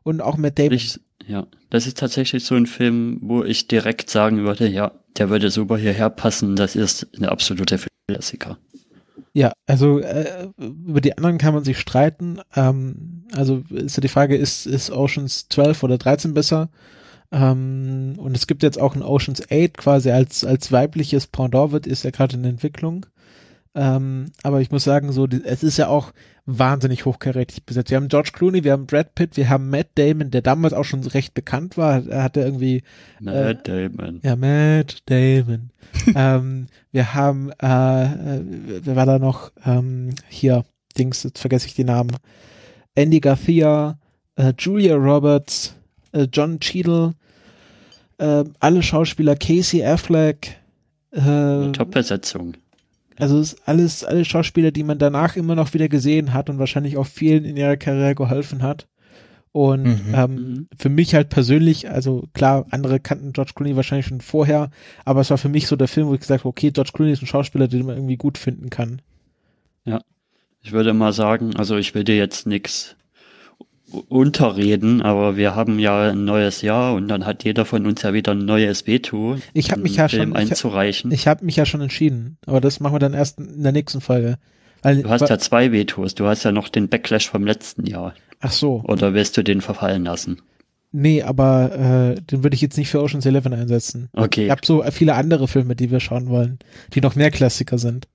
und auch Matt Damon. Ich, ja, das ist tatsächlich so ein Film, wo ich direkt sagen würde, ja, der würde super hierher passen, das ist eine absolute Klassiker. Ja, also äh, über die anderen kann man sich streiten. Ähm, also ist ja die Frage, ist, ist Oceans zwölf oder dreizehn besser? Ähm, und es gibt jetzt auch ein Oceans acht quasi als als weibliches Pendant, wird ist ja gerade in Entwicklung. Ähm, aber ich muss sagen, so die, es ist ja auch wahnsinnig hochkarätig besetzt. Wir haben George Clooney, wir haben Brad Pitt, wir haben Matt Damon, der damals auch schon recht bekannt war. Er hatte irgendwie Matt äh, Damon. Ja, Matt Damon. ähm, wir haben, äh, wer war da noch? Ähm, hier, Dings, jetzt vergesse ich die Namen. Andy Garcia, äh, Julia Roberts, äh, John Cheadle, äh, alle Schauspieler, Casey Affleck. Äh, Top-Besetzung. Also es ist alles, alle Schauspieler, die man danach immer noch wieder gesehen hat und wahrscheinlich auch vielen in ihrer Karriere geholfen hat. Und Mhm. ähm, für mich halt persönlich, also klar, andere kannten George Clooney wahrscheinlich schon vorher, aber es war für mich so der Film, wo ich gesagt habe, okay, George Clooney ist ein Schauspieler, den man irgendwie gut finden kann. Ja, ich würde mal sagen, also ich will dir jetzt nichts unterreden, aber wir haben ja ein neues Jahr und dann hat jeder von uns ja wieder ein neues Veto, Ich habe mich ja Film schon, ich, einzureichen. ich habe mich ja schon entschieden, aber das machen wir dann erst in der nächsten Folge. Weil, Du hast weil, ja zwei Vetos, du hast ja noch den Backlash vom letzten Jahr. Ach so. Oder willst du den verfallen lassen? Nee, aber äh, den würde ich jetzt nicht für Ocean's Eleven einsetzen. Okay. Ich habe so viele andere Filme, die wir schauen wollen, die noch mehr Klassiker sind.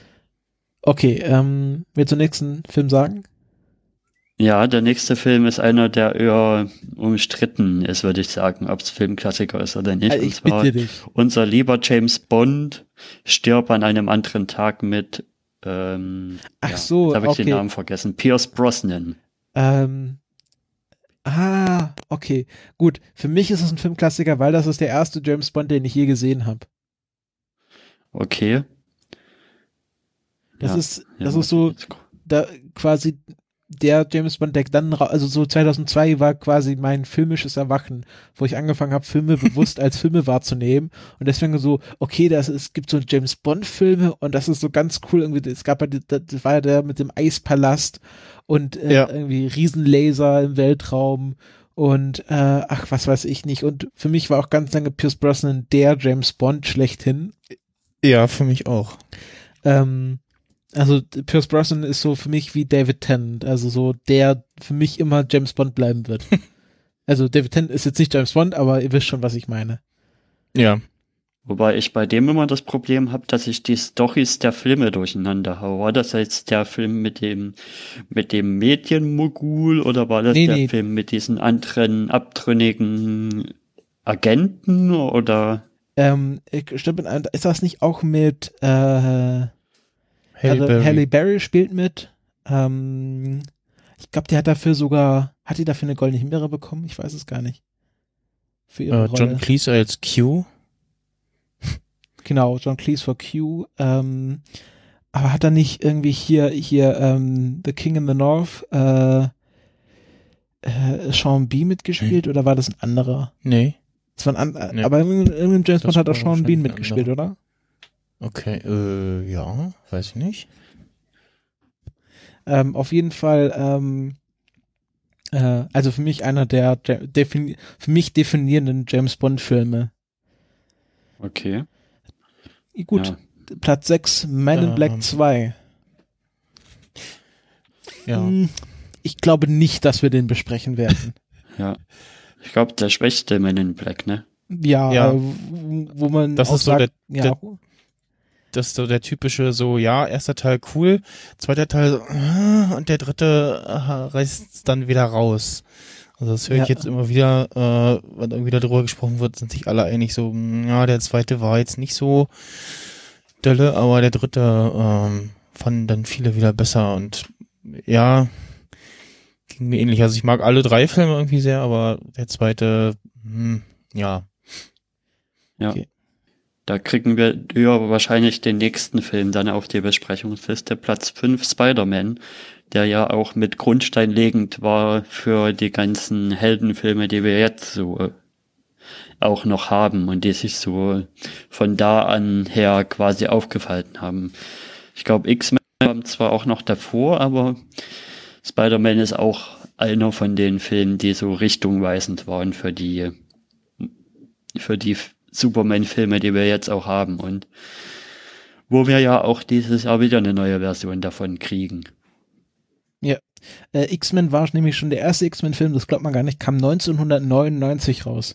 Okay, ähm, willst du den nächsten Film sagen? Ja, der nächste Film ist einer, der eher umstritten ist, würde ich sagen, ob es Filmklassiker ist oder nicht. Also Und ich zwar bitte dich. unser lieber James Bond stirbt an einem anderen Tag mit, ähm, Ach ja, so, jetzt habe ich okay. den Namen vergessen, Pierce Brosnan. Ähm, ah, okay. Gut, für mich ist es ein Filmklassiker, weil das ist der erste James Bond, den ich je gesehen habe. Okay. Das Ja, ist, das ja, ist so, da quasi der James Bond, der dann, ra- also so zweitausendzwei war quasi mein filmisches Erwachen, wo ich angefangen habe, Filme bewusst als Filme wahrzunehmen und deswegen so, okay, das, es gibt so James Bond Filme und das ist so ganz cool irgendwie, es gab ja, die- das war ja der mit dem Eispalast und äh, Ja. irgendwie Riesenlaser im Weltraum und äh, ach, was weiß ich nicht und für mich war auch ganz lange Pierce Brosnan der James Bond schlechthin. Ja, für mich auch. Ähm, also Pierce Brosnan ist so für mich wie David Tennant, also so der für mich immer James Bond bleiben wird. Also David Tennant ist jetzt nicht James Bond, aber ihr wisst schon, was ich meine. Ja. Wobei ich bei dem immer das Problem habe, dass ich die Storys der Filme durcheinander haue. War das jetzt der Film mit dem mit dem Medienmogul oder war das Nee, der nee. Film mit diesen anderen abtrünnigen Agenten oder? Ähm, ich- stimmt, ist das nicht auch mit äh, Halle also Berry. Halle Berry spielt mit. Ähm, ich glaube, die hat dafür sogar, hat die dafür eine goldene Himbeere bekommen? Ich weiß es gar nicht. Für ihre äh, Rolle. John Cleese als Q. Genau, John Cleese for Q. Ähm, aber hat er nicht irgendwie hier, hier ähm, The King in the North äh, äh, Sean B. mitgespielt oder war das ein anderer? Nee. Das war ein an Nee. Aber irgendein irgendein James Bond Das hat auch war Sean Bean wahrscheinlich ein mitgespielt, oder? Okay, äh, ja, weiß ich nicht. Ähm, auf jeden Fall, ähm, äh, also für mich einer der, der defini für mich definierenden James Bond Filme. Okay. Gut, Ja. Platz sechs, Man in Ähm. Black zwei. Ja. Hm, ich glaube nicht, dass wir den besprechen werden. Ja. Ich glaube, der schwächste Man in Black, ne? Ja, Ja. äh, wo, wo man Das auch ist so sagt, der- ja, der- Das ist so der typische, so, ja, erster Teil cool, zweiter Teil so, äh, und der dritte äh, reißt es dann wieder raus. Also das höre ich Ja. jetzt immer wieder, äh, wenn irgendwie darüber gesprochen wird, sind sich alle einig so, mh, ja, der zweite war jetzt nicht so dolle, aber der dritte ähm, fanden dann viele wieder besser und ja, ging mir ähnlich. Also ich mag alle drei Filme irgendwie sehr, aber der zweite, mh, ja. Ja. Okay. Da kriegen wir ja wahrscheinlich den nächsten Film dann auf die Besprechungsliste. Platz fünf, Spider-Man, der ja auch mit Grundstein legend war für die ganzen Heldenfilme, die wir jetzt so äh, auch noch haben und die sich so von da an her quasi aufgefalten haben. Ich glaube, X-Men kam zwar auch noch davor, aber Spider-Man ist auch einer von den Filmen, die so richtungweisend waren für die, für die Superman-Filme, die wir jetzt auch haben und wo wir ja auch dieses Jahr wieder eine neue Version davon kriegen. Ja, äh, X-Men war nämlich schon der erste X-Men-Film, das glaubt man gar nicht, kam neunzehnhundertneunundneunzig raus.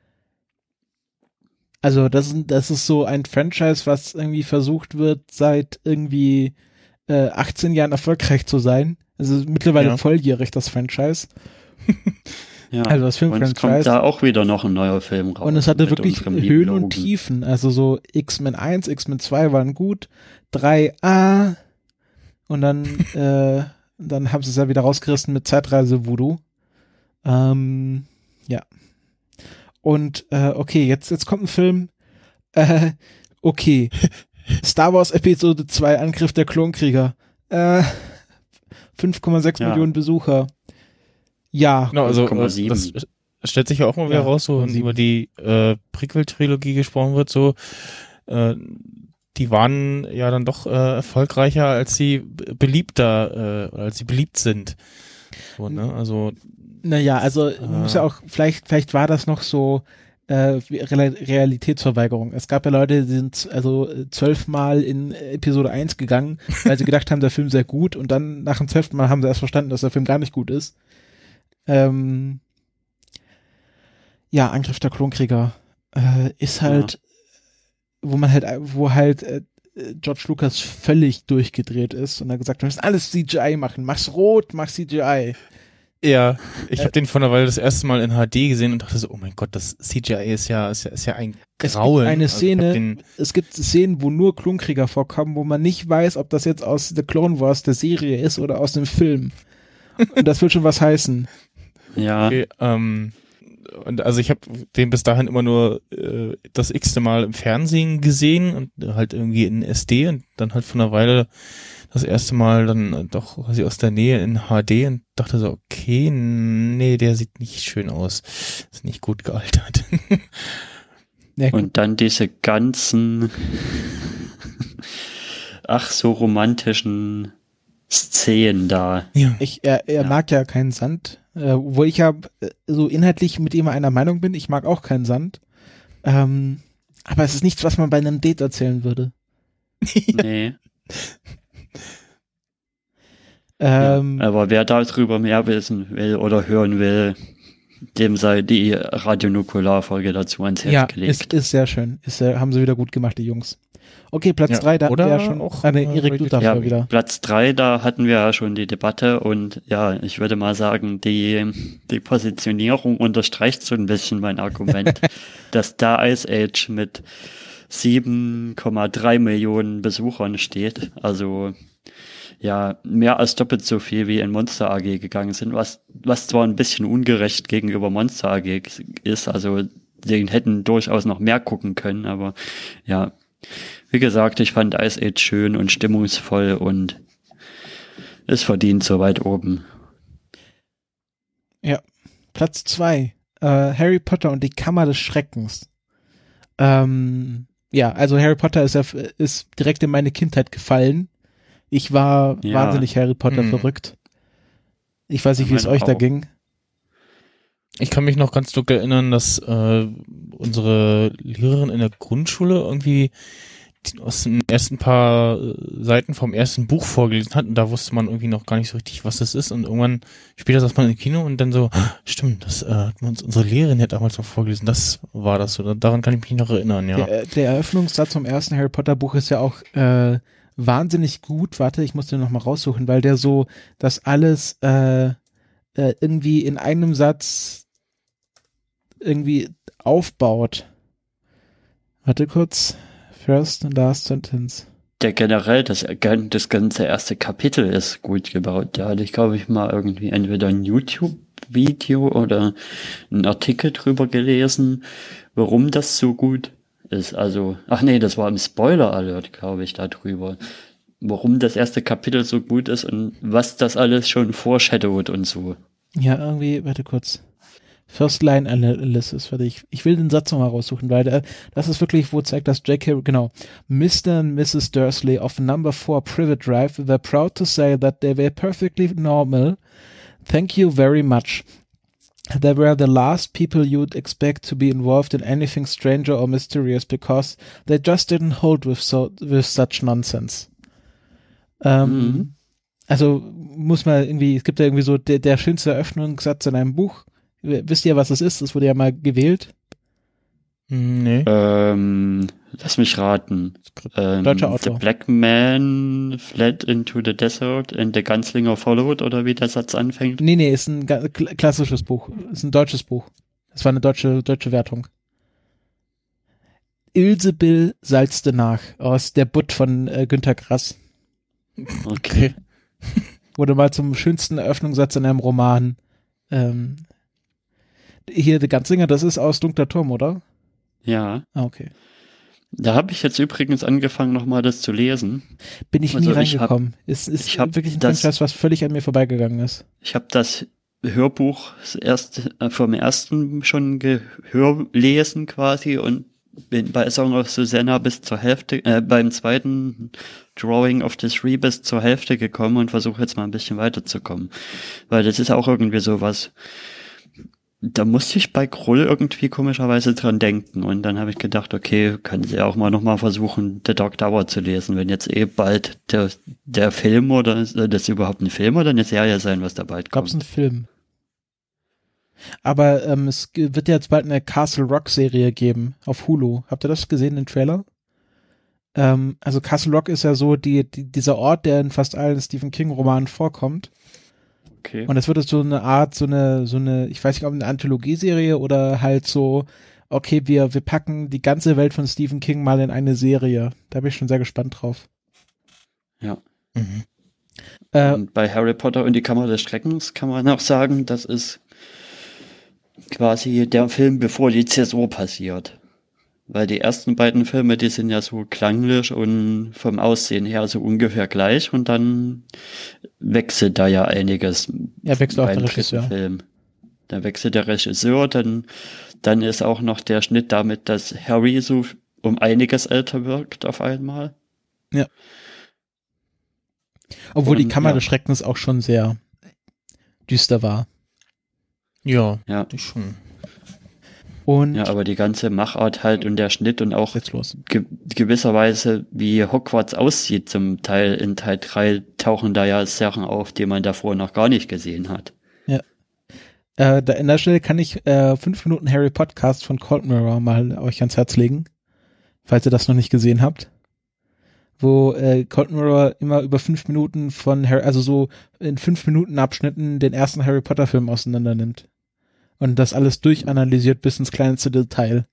Also das, das ist so ein Franchise, was irgendwie versucht wird, seit irgendwie äh, achtzehn Jahren erfolgreich zu sein. Also mittlerweile ja. volljährig, das Franchise. Ja, also das Film-Franchise. Und es kommt da auch wieder noch ein neuer Film raus. Und es hatte wirklich Höhen und Tiefen. Also so X-Men eins, X-Men zwei waren gut, drei A und dann äh, dann haben sie es ja wieder rausgerissen mit Zeitreise-Voodoo. Ähm, ja. Und äh, okay, jetzt, jetzt kommt ein Film. Äh, okay. Star Wars Episode zwei, Angriff der Klonkrieger. Äh, fünf Komma sechs ja. Millionen Besucher. Ja. Genau, also äh, das stellt sich ja auch mal wieder ja, raus, so wenn über die äh, Prequel-Trilogie gesprochen wird, so äh, die waren ja dann doch äh, erfolgreicher, als sie beliebter, äh, als sie beliebt sind. So, ne? Also naja, also äh, man muss ja auch, vielleicht, vielleicht war das noch so äh, Realitätsverweigerung. Es gab ja Leute, die sind also zwölfmal in Episode eins gegangen, weil sie gedacht haben, der Film sei gut und dann nach dem zwölften Mal haben sie erst verstanden, dass der Film gar nicht gut ist. Ähm, ja, Angriff der Klonkrieger äh, ist halt, ja. wo man halt, wo halt äh, George Lucas völlig durchgedreht ist und er gesagt hat, wir müssen alles C G I machen, mach's rot, mach C G I. Ja, ich habe äh, den vor einer Weile das erste Mal in H D gesehen und dachte so, oh mein Gott, das C G I ist ja, ist ja, ist ja ein Grauen. Es gibt eine Szene, also den, es gibt Szenen, wo nur Klonkrieger vorkommen, wo man nicht weiß, ob das jetzt aus The Clone Wars der Serie ist oder aus dem Film. Und das will schon was heißen. Ja. Okay, ähm, und also ich habe den bis dahin immer nur äh, das x-te Mal im Fernsehen gesehen und halt irgendwie in S D und dann halt vor einer Weile das erste Mal dann doch quasi aus der Nähe in H D und dachte so, okay, nee, der sieht nicht schön aus. Ist nicht gut gealtert. Ja, und dann diese ganzen ach so romantischen Szenen da. Ja. Ich, er er ja. mag ja keinen Sand, äh, wo ich ja so inhaltlich mit ihm einer Meinung bin. Ich mag auch keinen Sand. Ähm, aber es ist nichts, was man bei einem Date erzählen würde. Nee. ähm, ja, aber wer darüber mehr wissen will oder hören will, dem sei die Radio-Nukular-Folge dazu ans Herz ja, gelegt. Ja, ist, ist sehr schön. Ist, äh, haben sie wieder gut gemacht, die Jungs. Okay, Platz drei, ja, da hatten wir ja schon auch eine äh, Erik, du darfst ja wieder. Platz drei, da hatten wir ja schon die Debatte und ja, ich würde mal sagen, die, die Positionierung unterstreicht so ein bisschen mein Argument, dass da Ice Age mit sieben Komma drei Millionen Besuchern steht, also ja, mehr als doppelt so viel wie in Monster A G gegangen sind, was, was zwar ein bisschen ungerecht gegenüber Monster A G ist, also den hätten durchaus noch mehr gucken können, aber ja, wie gesagt, ich fand Ice Age schön und stimmungsvoll und es verdient so weit oben. Ja, Platz zwei, äh, Harry Potter und die Kammer des Schreckens. Ähm, ja, also Harry Potter ist ja ist direkt in meine Kindheit gefallen. Ich war ja. wahnsinnig Harry Potter hm. verrückt. Ich weiß nicht, wie es euch auch. da ging. Ich kann mich noch ganz dunkel erinnern, dass äh, unsere Lehrerin in der Grundschule irgendwie aus den ersten paar Seiten vom ersten Buch vorgelesen hat und da wusste man irgendwie noch gar nicht so richtig, was das ist und irgendwann später saß man im Kino und dann so, stimmt, das äh, hat uns unsere Lehrerin ja damals noch vorgelesen, das war das so, daran kann ich mich noch erinnern, ja. Der, der Eröffnungssatz vom ersten Harry Potter Buch ist ja auch äh, wahnsinnig gut, warte, ich muss den noch mal raussuchen, weil der so das alles äh, äh, irgendwie in einem Satz irgendwie aufbaut. Warte kurz. First and last sentence. Der generell, das, das ganze erste Kapitel ist gut gebaut. Da hatte ich, glaube ich, mal irgendwie entweder ein YouTube-Video oder einen Artikel drüber gelesen, warum das so gut ist. Also, ach nee, das war im Spoiler-Alert, glaube ich, darüber. Warum das erste Kapitel so gut ist und was das alles schon foreshadowt und so. Ja, irgendwie, warte kurz. First Line Analysis, warte, ich, ich will den Satz nochmal raussuchen, weil der, das ist wirklich, wo zeigt, dass J K, genau, Mister and Missus Dursley of Number four Privet Drive were proud to say that they were perfectly normal, Thank you very much. They were the last people you'd expect to be involved in anything stranger or mysterious because they just didn't hold with so with such nonsense. Ähm, mhm. Also muss man irgendwie, es gibt ja irgendwie so der, der schönste Eröffnungssatz in einem Buch. Wisst ihr, was es ist? Das wurde ja mal gewählt. Nee. Ähm, lass mich raten. Ähm, Deutscher Autor. The Black Man fled into the desert and the gunslinger followed, oder wie der Satz anfängt? Nee, nee, ist ein ga- klassisches Buch. Ist ein deutsches Buch. Das war eine deutsche, deutsche Wertung. Ilsebill salzte nach, aus Der Butt von äh, Günter Grass. Okay. Wurde mal zum schönsten Eröffnungssatz in einem Roman. Ähm, hier, The Gunslinger, das ist aus Dunkler Turm, oder? Ja. Ah, okay. Da habe ich jetzt übrigens angefangen, nochmal das zu lesen. Bin ich also nie reingekommen. Es ist ich hab wirklich ein das, Franchise, was völlig an mir vorbeigegangen ist. Ich habe das Hörbuch erst äh, vom ersten schon gehörlesen quasi und bin bei Song of Susanna bis zur Hälfte, äh, beim zweiten Drawing of the Three bis zur Hälfte gekommen und versuche jetzt mal ein bisschen weiterzukommen. Weil das ist auch irgendwie sowas, da musste ich bei Krull irgendwie komischerweise dran denken und dann habe ich gedacht, okay, können Sie auch mal nochmal versuchen, The Dark Tower zu lesen, wenn jetzt eh bald der, der Film oder soll das überhaupt ein Film oder eine Serie sein, was da bald kommt? Gab's einen Film. Aber ähm, es wird ja jetzt bald eine Castle Rock Serie geben auf Hulu. Habt ihr das gesehen, den Trailer? Ähm, also Castle Rock ist ja so die, die dieser Ort, der in fast allen Stephen King Romanen vorkommt. Okay. Und es wird so eine Art, so eine, so eine, ich weiß nicht, ob eine Anthologieserie oder halt so, okay, wir, wir packen die ganze Welt von Stephen King mal in eine Serie. Da bin ich schon sehr gespannt drauf. Ja. Mhm. Äh, und bei Harry Potter und die Kammer des Schreckens kann man auch sagen, das ist quasi der Film, bevor die Zäsur passiert. Weil die ersten beiden Filme, die sind ja so klanglich und vom Aussehen her so ungefähr gleich und dann wechselt da ja einiges. Ja, wechselt auch beim der dritten Regisseur. Film. Dann wechselt der Regisseur, dann, dann ist auch noch der Schnitt damit, dass Harry so um einiges älter wirkt auf einmal. Ja. Obwohl und, die Kammer ja. des Schreckens auch schon sehr düster war. Ja, ja. das schon. Und ja, aber die ganze Machart halt und der Schnitt und auch jetzt los. ge- gewisserweise, wie Hogwarts aussieht zum Teil, in Teil drei tauchen da ja Sachen auf, die man davor noch gar nicht gesehen hat. Ja. Äh, da, an der Stelle kann ich äh, fünf Minuten Harry Podcast von Cold Mirror mal euch ans Herz legen, falls ihr das noch nicht gesehen habt. Wo äh, Cold Mirror immer über fünf Minuten von Harry, also so in fünf Minuten Abschnitten den ersten Harry Potter Film auseinander nimmt. Und das alles durchanalysiert bis ins kleinste Detail.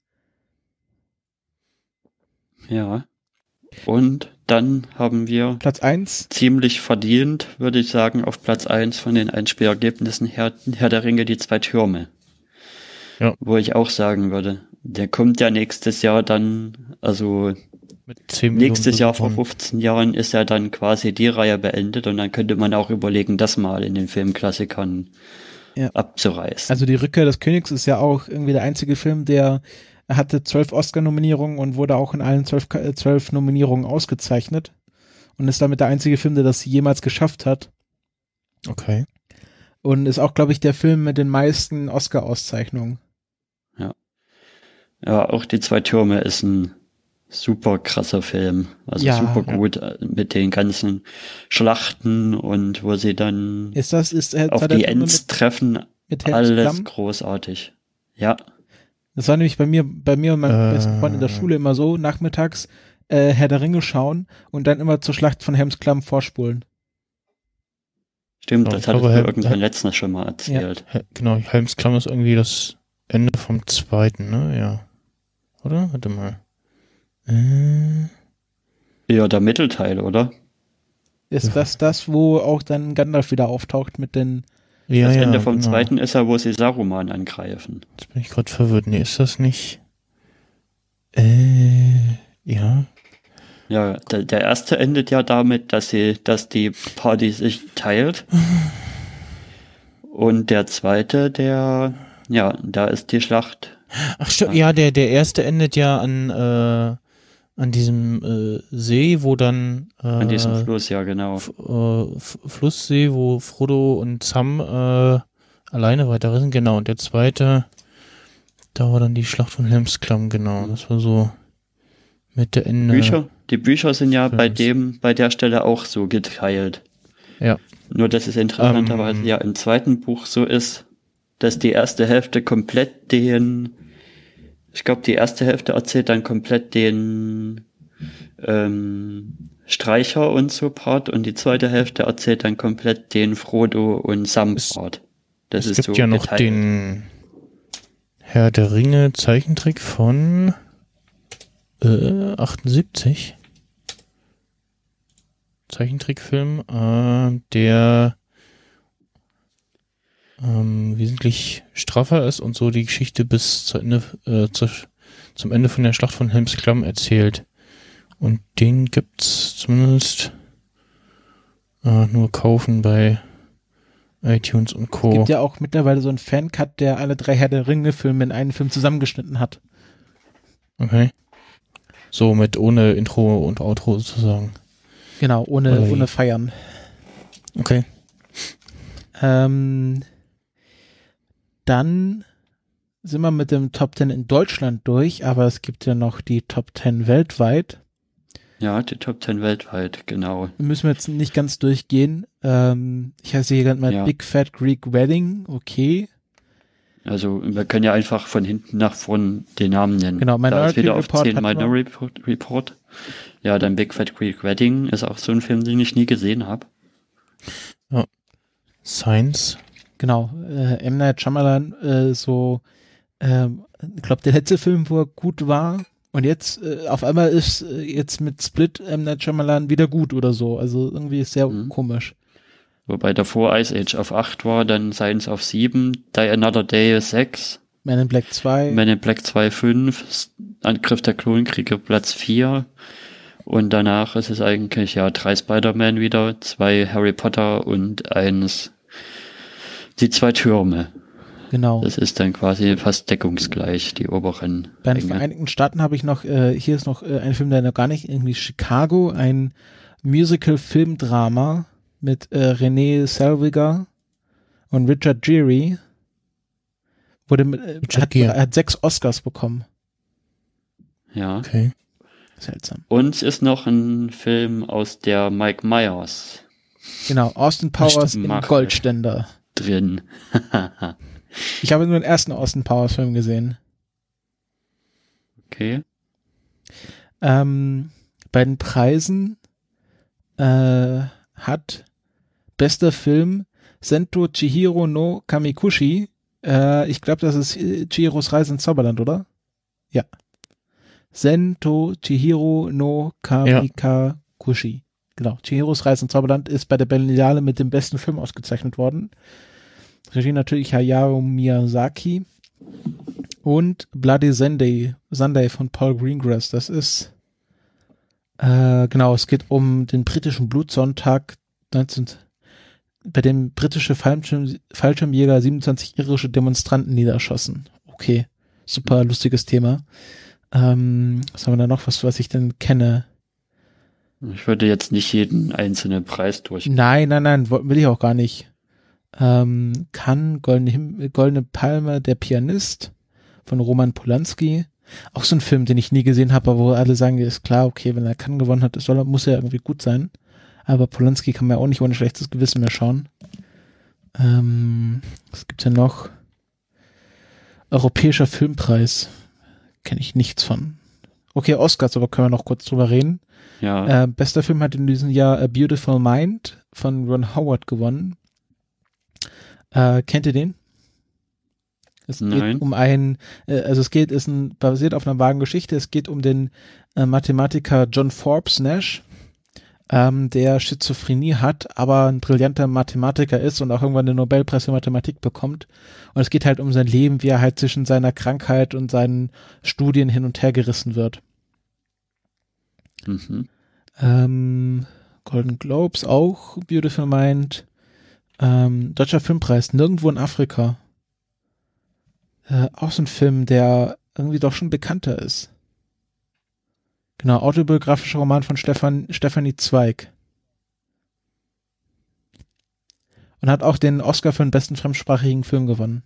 Ja. Und dann haben wir Platz eins. ziemlich verdient, würde ich sagen, auf Platz eins von den Einspielergebnissen Herr, Herr der Ringe, die zwei Türme. Ja. Wo ich auch sagen würde, der kommt ja nächstes Jahr dann, also Mit zehn nächstes Millionen Jahr vor Besuchern. fünfzehn Jahren ist ja dann quasi die Reihe beendet und dann könnte man auch überlegen, das mal in den Filmklassikern Ja. abzureißen. Also die Rückkehr des Königs ist ja auch irgendwie der einzige Film, der hatte zwölf Oscar-Nominierungen und wurde auch in allen zwölf, äh, zwölf Nominierungen ausgezeichnet und ist damit der einzige Film, der das jemals geschafft hat. Okay. Und ist auch, glaube ich, der Film mit den meisten Oscar-Auszeichnungen. Ja, auch die zwei Türme ist ein super krasser Film. Also Ja, super ja. gut äh, mit den ganzen Schlachten und wo sie dann Ist das, ist äh, auf war der die Film Ends mit, treffen. mit Helms Alles Klamm? großartig. Ja, Das war nämlich bei mir, bei mir und meinem Äh. besten Freund in der Schule immer so, nachmittags äh, Herr der Ringe schauen und dann immer zur Schlacht von Helms Klamm vorspulen. stimmt, Ja, das ich hat glaube, mir Hel- irgendwann Hel- letztens schon mal erzählt. He- Genau, Helms Klamm ist irgendwie das Ende vom zweiten, ne? Ja. Oder? Warte mal. Äh, Ja, der Mittelteil, oder? Ist Ja. das das, wo auch dann Gandalf wieder auftaucht mit den, ja, das ja, Ende vom genau. zweiten ist ja, wo sie Saruman angreifen. Jetzt bin ich gerade verwirrt. Nee, ist das nicht? Äh, ja. Ja, der, der erste endet ja damit, dass sie, dass die Party sich teilt. Und der zweite, der, ja, da ist die Schlacht. Ach stimmt, ja, der, der erste endet ja an, äh, an diesem äh, See, wo dann äh, an diesem Fluss, ja genau. F- äh, F- Flusssee, wo Frodo und Sam äh, alleine weiter sind, genau. Und der zweite, da war dann die Schlacht von Helm's Klamm, genau. Das war so Mitte, Ende. Bücher, die Bücher sind ja Films. bei dem, bei der Stelle auch so geteilt. Ja. Nur, dass es interessanterweise Ähm, ja im zweiten Buch so ist, dass die erste Hälfte komplett den, ich glaube, die erste Hälfte erzählt dann komplett den ähm, Streicher und so Part und die zweite Hälfte erzählt dann komplett den Frodo und Sam Part. Das es ist gibt so ja noch geteilt. den Herr der Ringe Zeichentrick von äh, achtundsiebzig. Zeichentrickfilm, äh, der ähm, wesentlich straffer ist und so die Geschichte bis zu Ende, äh, zu, zum Ende von der Schlacht von Helm's Klamm erzählt. Und den gibt's zumindest äh, nur kaufen bei iTunes und Co. Es gibt ja auch mittlerweile so einen Fancut, der alle drei Herr der Ringe-Filme in einen Film zusammengeschnitten hat. Okay. So mit ohne Intro und Outro sozusagen. Genau, ohne, Oder wie? ohne Feiern. Okay. Ähm, dann sind wir mit dem Top Ten in Deutschland durch, aber es gibt ja noch die Top Ten weltweit. Ja, die Top Ten weltweit, genau. Müssen wir jetzt nicht ganz durchgehen. Ähm, ich heiße hier gerade mal Ja. Big Fat Greek Wedding, okay. Also wir können ja einfach von hinten nach vorn den Namen nennen. Genau, da Minority ist wieder auf Report zehn hatten wir. Minority Report, Report. Ja, dann Big Fat Greek Wedding ist auch so ein Film, den ich nie gesehen habe. Science. Genau, äh, M. Night Shyamalan, äh, so, ähm, ich glaube, der letzte Film, wo er gut war, und jetzt, äh, auf einmal ist äh, jetzt mit Split M. Night Shyamalan wieder gut oder so. Also irgendwie ist sehr Mhm. komisch. Wobei davor Ice Age auf acht war, dann Science auf sieben, Die Another Day sechs, Man in Black zwei. Men in Black zwei fünf, Angriff der Klonkriege Platz vier und danach ist es eigentlich ja drei Spider-Man wieder, zwei Harry Potter und eins die zwei Türme. Genau. Das ist dann quasi fast deckungsgleich, die oberen Bei den Ränge. Vereinigten Staaten habe ich noch, äh, hier ist noch äh, ein Film, der noch gar nicht, irgendwie Chicago, ein Musical-Filmdrama mit äh, Renee Zellweger und Richard Gere. Wurde mit, äh, Richard hat, Gere. er hat sechs Oscars bekommen. Ja. Okay. Seltsam. Und es ist noch ein Film aus der Mike Myers Genau, Austin Powers im Mache. Goldständer. drin. Ich habe nur den ersten Austin Powers Film gesehen. Okay. Ähm, bei den Preisen äh, hat bester Film Sento Chihiro no Kamikushi. Äh, ich glaube, das ist äh, Chihiros Reise ins Zauberland, oder? Ja. Sento Chihiro no Kamikakushi. Genau. Chihiros Reise ins Zauberland ist bei der Berlinale mit dem besten Film ausgezeichnet worden. Regie natürlich Hayao Miyazaki. Und Bloody Sunday, Sunday von Paul Greengrass. Das ist, äh, genau, es geht um den britischen Blutsonntag neunzehn, bei dem britische Fallschirm, Fallschirmjäger siebenundzwanzig irische Demonstranten niederschossen. Okay, super lustiges Thema. Ähm, was haben wir da noch, was, was ich denn kenne? Ich würde jetzt nicht jeden einzelnen Preis durch. Nein, nein, nein, will ich auch gar nicht. Ähm, Cannes, Goldene, Him- Goldene Palme, Der Pianist von Roman Polanski. Auch so ein Film, den ich nie gesehen habe, aber wo alle sagen, ist klar, okay, wenn er Cannes gewonnen hat, soll, muss er irgendwie gut sein. Aber Polanski kann man ja auch nicht ohne schlechtes Gewissen mehr schauen. Ähm, was gibt's denn noch? Europäischer Filmpreis. Kenne ich nichts von. Okay, Oscars, aber können wir noch kurz drüber reden. Ja. Äh, bester Film hat in diesem Jahr A Beautiful Mind von Ron Howard gewonnen. Äh, kennt ihr den? Es Nein. geht um einen, äh, also es geht, ist ein, basiert auf einer wahren Geschichte, es geht um den äh, Mathematiker John Forbes Nash, ähm, der Schizophrenie hat, aber ein brillanter Mathematiker ist und auch irgendwann den Nobelpreis für Mathematik bekommt. Und es geht halt um sein Leben, wie er halt zwischen seiner Krankheit und seinen Studien hin und her gerissen wird. Mhm. Ähm, Golden Globes auch, Beautiful Mind. Ähm, Deutscher Filmpreis, Nirgendwo in Afrika. Äh, auch so ein Film, der irgendwie doch schon bekannter ist. Genau, autobiografischer Roman von Stefan, Stefanie Zweig. Und hat auch den Oscar für den besten fremdsprachigen Film gewonnen.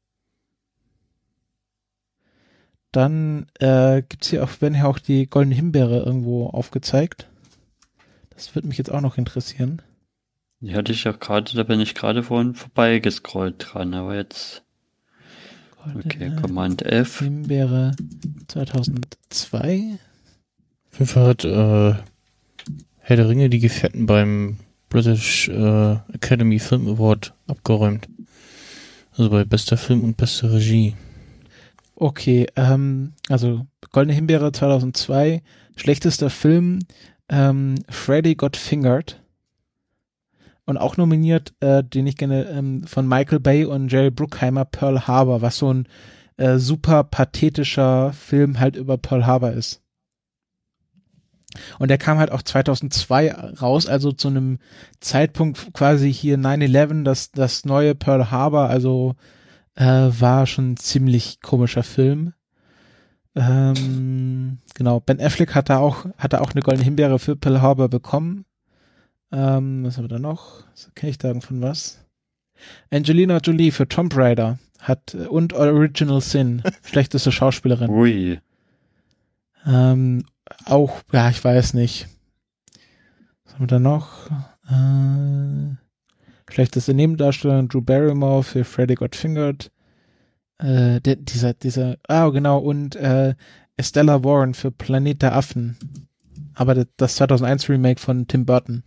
Dann äh, gibt's hier auch, werden hier auch die Goldene Himbeere irgendwo aufgezeigt. Das würde mich jetzt auch noch interessieren. Die hatte ich ja gerade, da bin ich gerade vorhin vorbeigescrollt dran, aber jetzt... Goldene okay, Command F. Himbeere zweitausendzwei. Auf jeden Fall hat äh, Herr der Ringe die Gefährten beim British äh, Academy Film Award abgeräumt. Also bei bester Film und bester Regie. Okay, ähm, also Goldene Himbeere zweitausendzwei, schlechtester Film, ähm, Freddy Got Fingered. Und auch nominiert, äh, den ich gerne, ähm, von Michael Bay und Jerry Bruckheimer, Pearl Harbor, was so ein äh, super pathetischer Film halt über Pearl Harbor ist. Und der kam halt auch zweitausendzwei raus, also zu einem Zeitpunkt quasi hier nine eleven, das, das neue Pearl Harbor, also äh, war schon ein ziemlich komischer Film. Ähm, genau, Ben Affleck hat da auch, hat da auch eine Goldene Himbeere für Pearl Harbor bekommen. Ähm, was haben wir da noch? Was kann ich sagen von was? Angelina Jolie für Tomb Raider hat und Original Sin, schlechteste Schauspielerin. Ui. Ähm, auch, ja, ich weiß nicht. Was haben wir da noch? Äh, schlechteste Nebendarstellerin Drew Barrymore für Freddy Got Fingered. Äh, der, dieser, dieser, ah, genau, und äh, Estella Warren für Planet der Affen. Aber das, das zweitausendeins Remake von Tim Burton.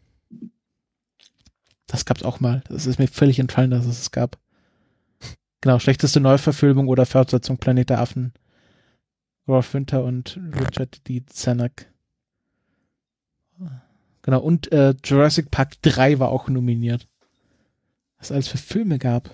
Das gab's auch mal. Das ist mir völlig entfallen, dass es es gab. Genau, schlechteste Neuverfilmung oder Fortsetzung Planet der Affen. Rolf Winter und Richard D. Zanuck. Genau, und äh, Jurassic Park drei war auch nominiert. Was es alles für Filme gab.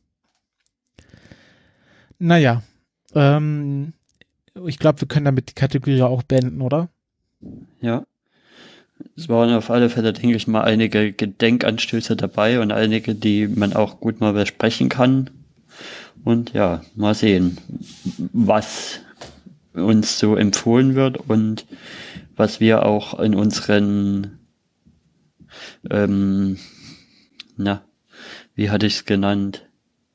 Naja, ähm, ich glaube, wir können damit die Kategorie auch beenden, oder? Ja. Es waren auf alle Fälle, denke ich mal, einige Gedenkanstöße dabei und einige, die man auch gut mal besprechen kann. Und ja, mal sehen, was uns so empfohlen wird und was wir auch in unseren, ähm, na, wie hatte ich es genannt,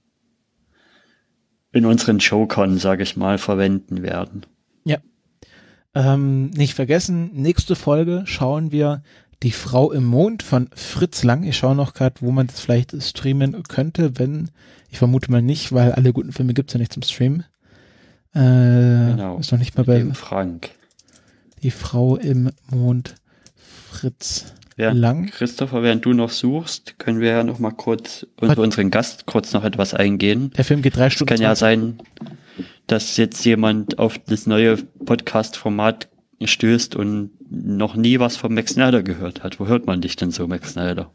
in unseren Showcon, sage ich mal, verwenden werden. Ja. Ähm, nicht vergessen, nächste Folge schauen wir Die Frau im Mond von Fritz Lang. Ich schaue noch gerade, wo man das vielleicht streamen könnte, wenn, ich vermute mal nicht, weil alle guten Filme gibt's ja nicht zum Streamen. Äh, genau. Ist noch nicht mal bei Frank. Die Frau im Mond, Fritz ja, Lang. Christopher, während du noch suchst, können wir ja noch mal kurz unter unseren Gast kurz noch etwas eingehen. Der Film geht drei Stunden. Es kann ja sein, dass jetzt jemand auf das neue Podcast-Format stößt und noch nie was von Max Snyder gehört hat. Wo hört man dich denn so, Max Snyder?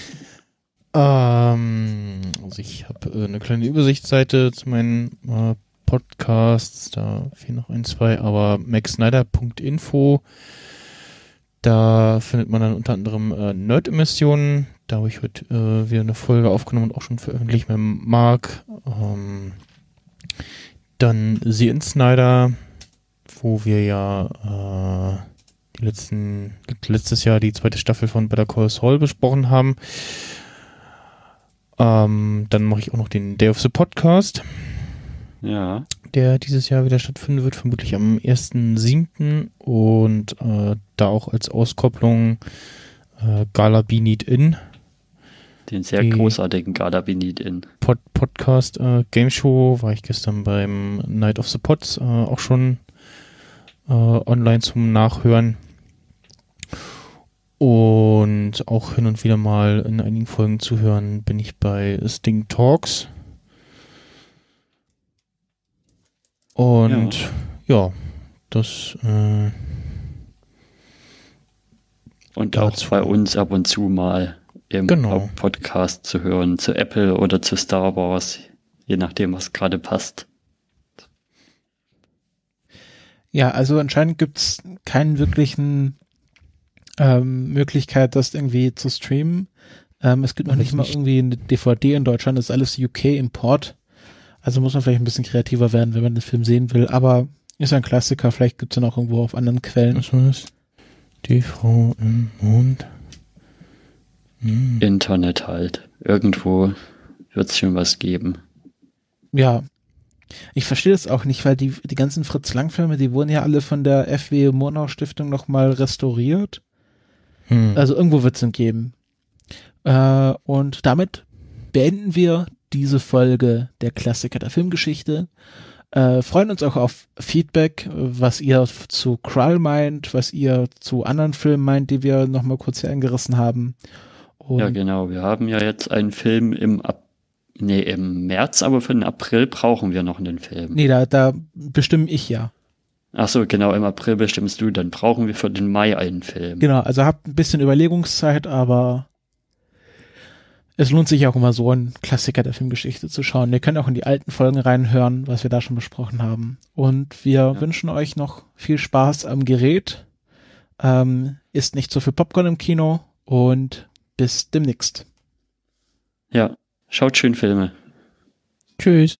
Ähm, also ich habe äh, eine kleine Übersichtsseite zu meinen äh, Podcasts, da fehlen noch ein, zwei, aber max snyder punkt info, da findet man dann unter anderem äh, Nerd-Emissionen, da habe ich heute äh, wieder eine Folge aufgenommen und auch schon veröffentlicht mit Marc, ähm, dann The Insnider, wo wir ja äh, die letzten, letztes Jahr die zweite Staffel von Better Call Saul besprochen haben. Ähm, dann mache ich auch noch den Day of the Podcast. Ja. Der dieses Jahr wieder stattfinden wird, vermutlich am ersten siebten und äh, da auch als Auskopplung äh, Gala Be Need In. Den sehr großartigen Gala Be Need In. Pod Podcast äh, Game Show war ich gestern beim Night of the Pods äh, auch schon äh, online zum Nachhören. Und auch hin und wieder mal in einigen Folgen zu hören bin ich bei Sting Talks. Und ja, ja das äh, und auch bei uns ab und zu mal im genau. Podcast zu hören, zu Apple oder zu Star Wars, je nachdem, was gerade passt. Ja, also anscheinend gibt's keinen wirklichen ähm, Möglichkeit, das irgendwie zu streamen. Ähm, es gibt noch nicht mal irgendwie eine D V D in Deutschland, das ist alles U K-Import. Also muss man vielleicht ein bisschen kreativer werden, wenn man den Film sehen will. Aber Ist ein Klassiker, vielleicht gibt es ja noch irgendwo auf anderen Quellen. Was war das? Die Frau im Mond. Hm. Internet halt. Irgendwo wird es schon was geben. Ja. Ich verstehe das auch nicht, weil die, die ganzen Fritz-Lang-Filme, die wurden ja alle von der F W Murnau-Stiftung nochmal restauriert. Hm. Also irgendwo wird es ihn geben. Äh, und damit beenden wir diese Folge der Klassiker der Filmgeschichte. Äh, freuen uns auch auf Feedback, was ihr zu Krull meint, was ihr zu anderen Filmen meint, die wir nochmal kurz hier angerissen haben. Und ja, genau. Wir haben ja jetzt einen Film im Ab nee, im März, aber für den April brauchen wir noch einen Film. Nee, da, da bestimme ich ja. Ach so, genau, im April bestimmst du, dann brauchen wir für den Mai einen Film. Genau, also habt ein bisschen Überlegungszeit, aber es lohnt sich auch immer so, einen Klassiker der Filmgeschichte zu schauen. Ihr könnt auch in die alten Folgen reinhören, was wir da schon besprochen haben. Und wir ja. wünschen euch noch viel Spaß am Gerät. Ähm, isst nicht so viel Popcorn im Kino und bis demnächst. Ja, schaut schön Filme. Tschüss.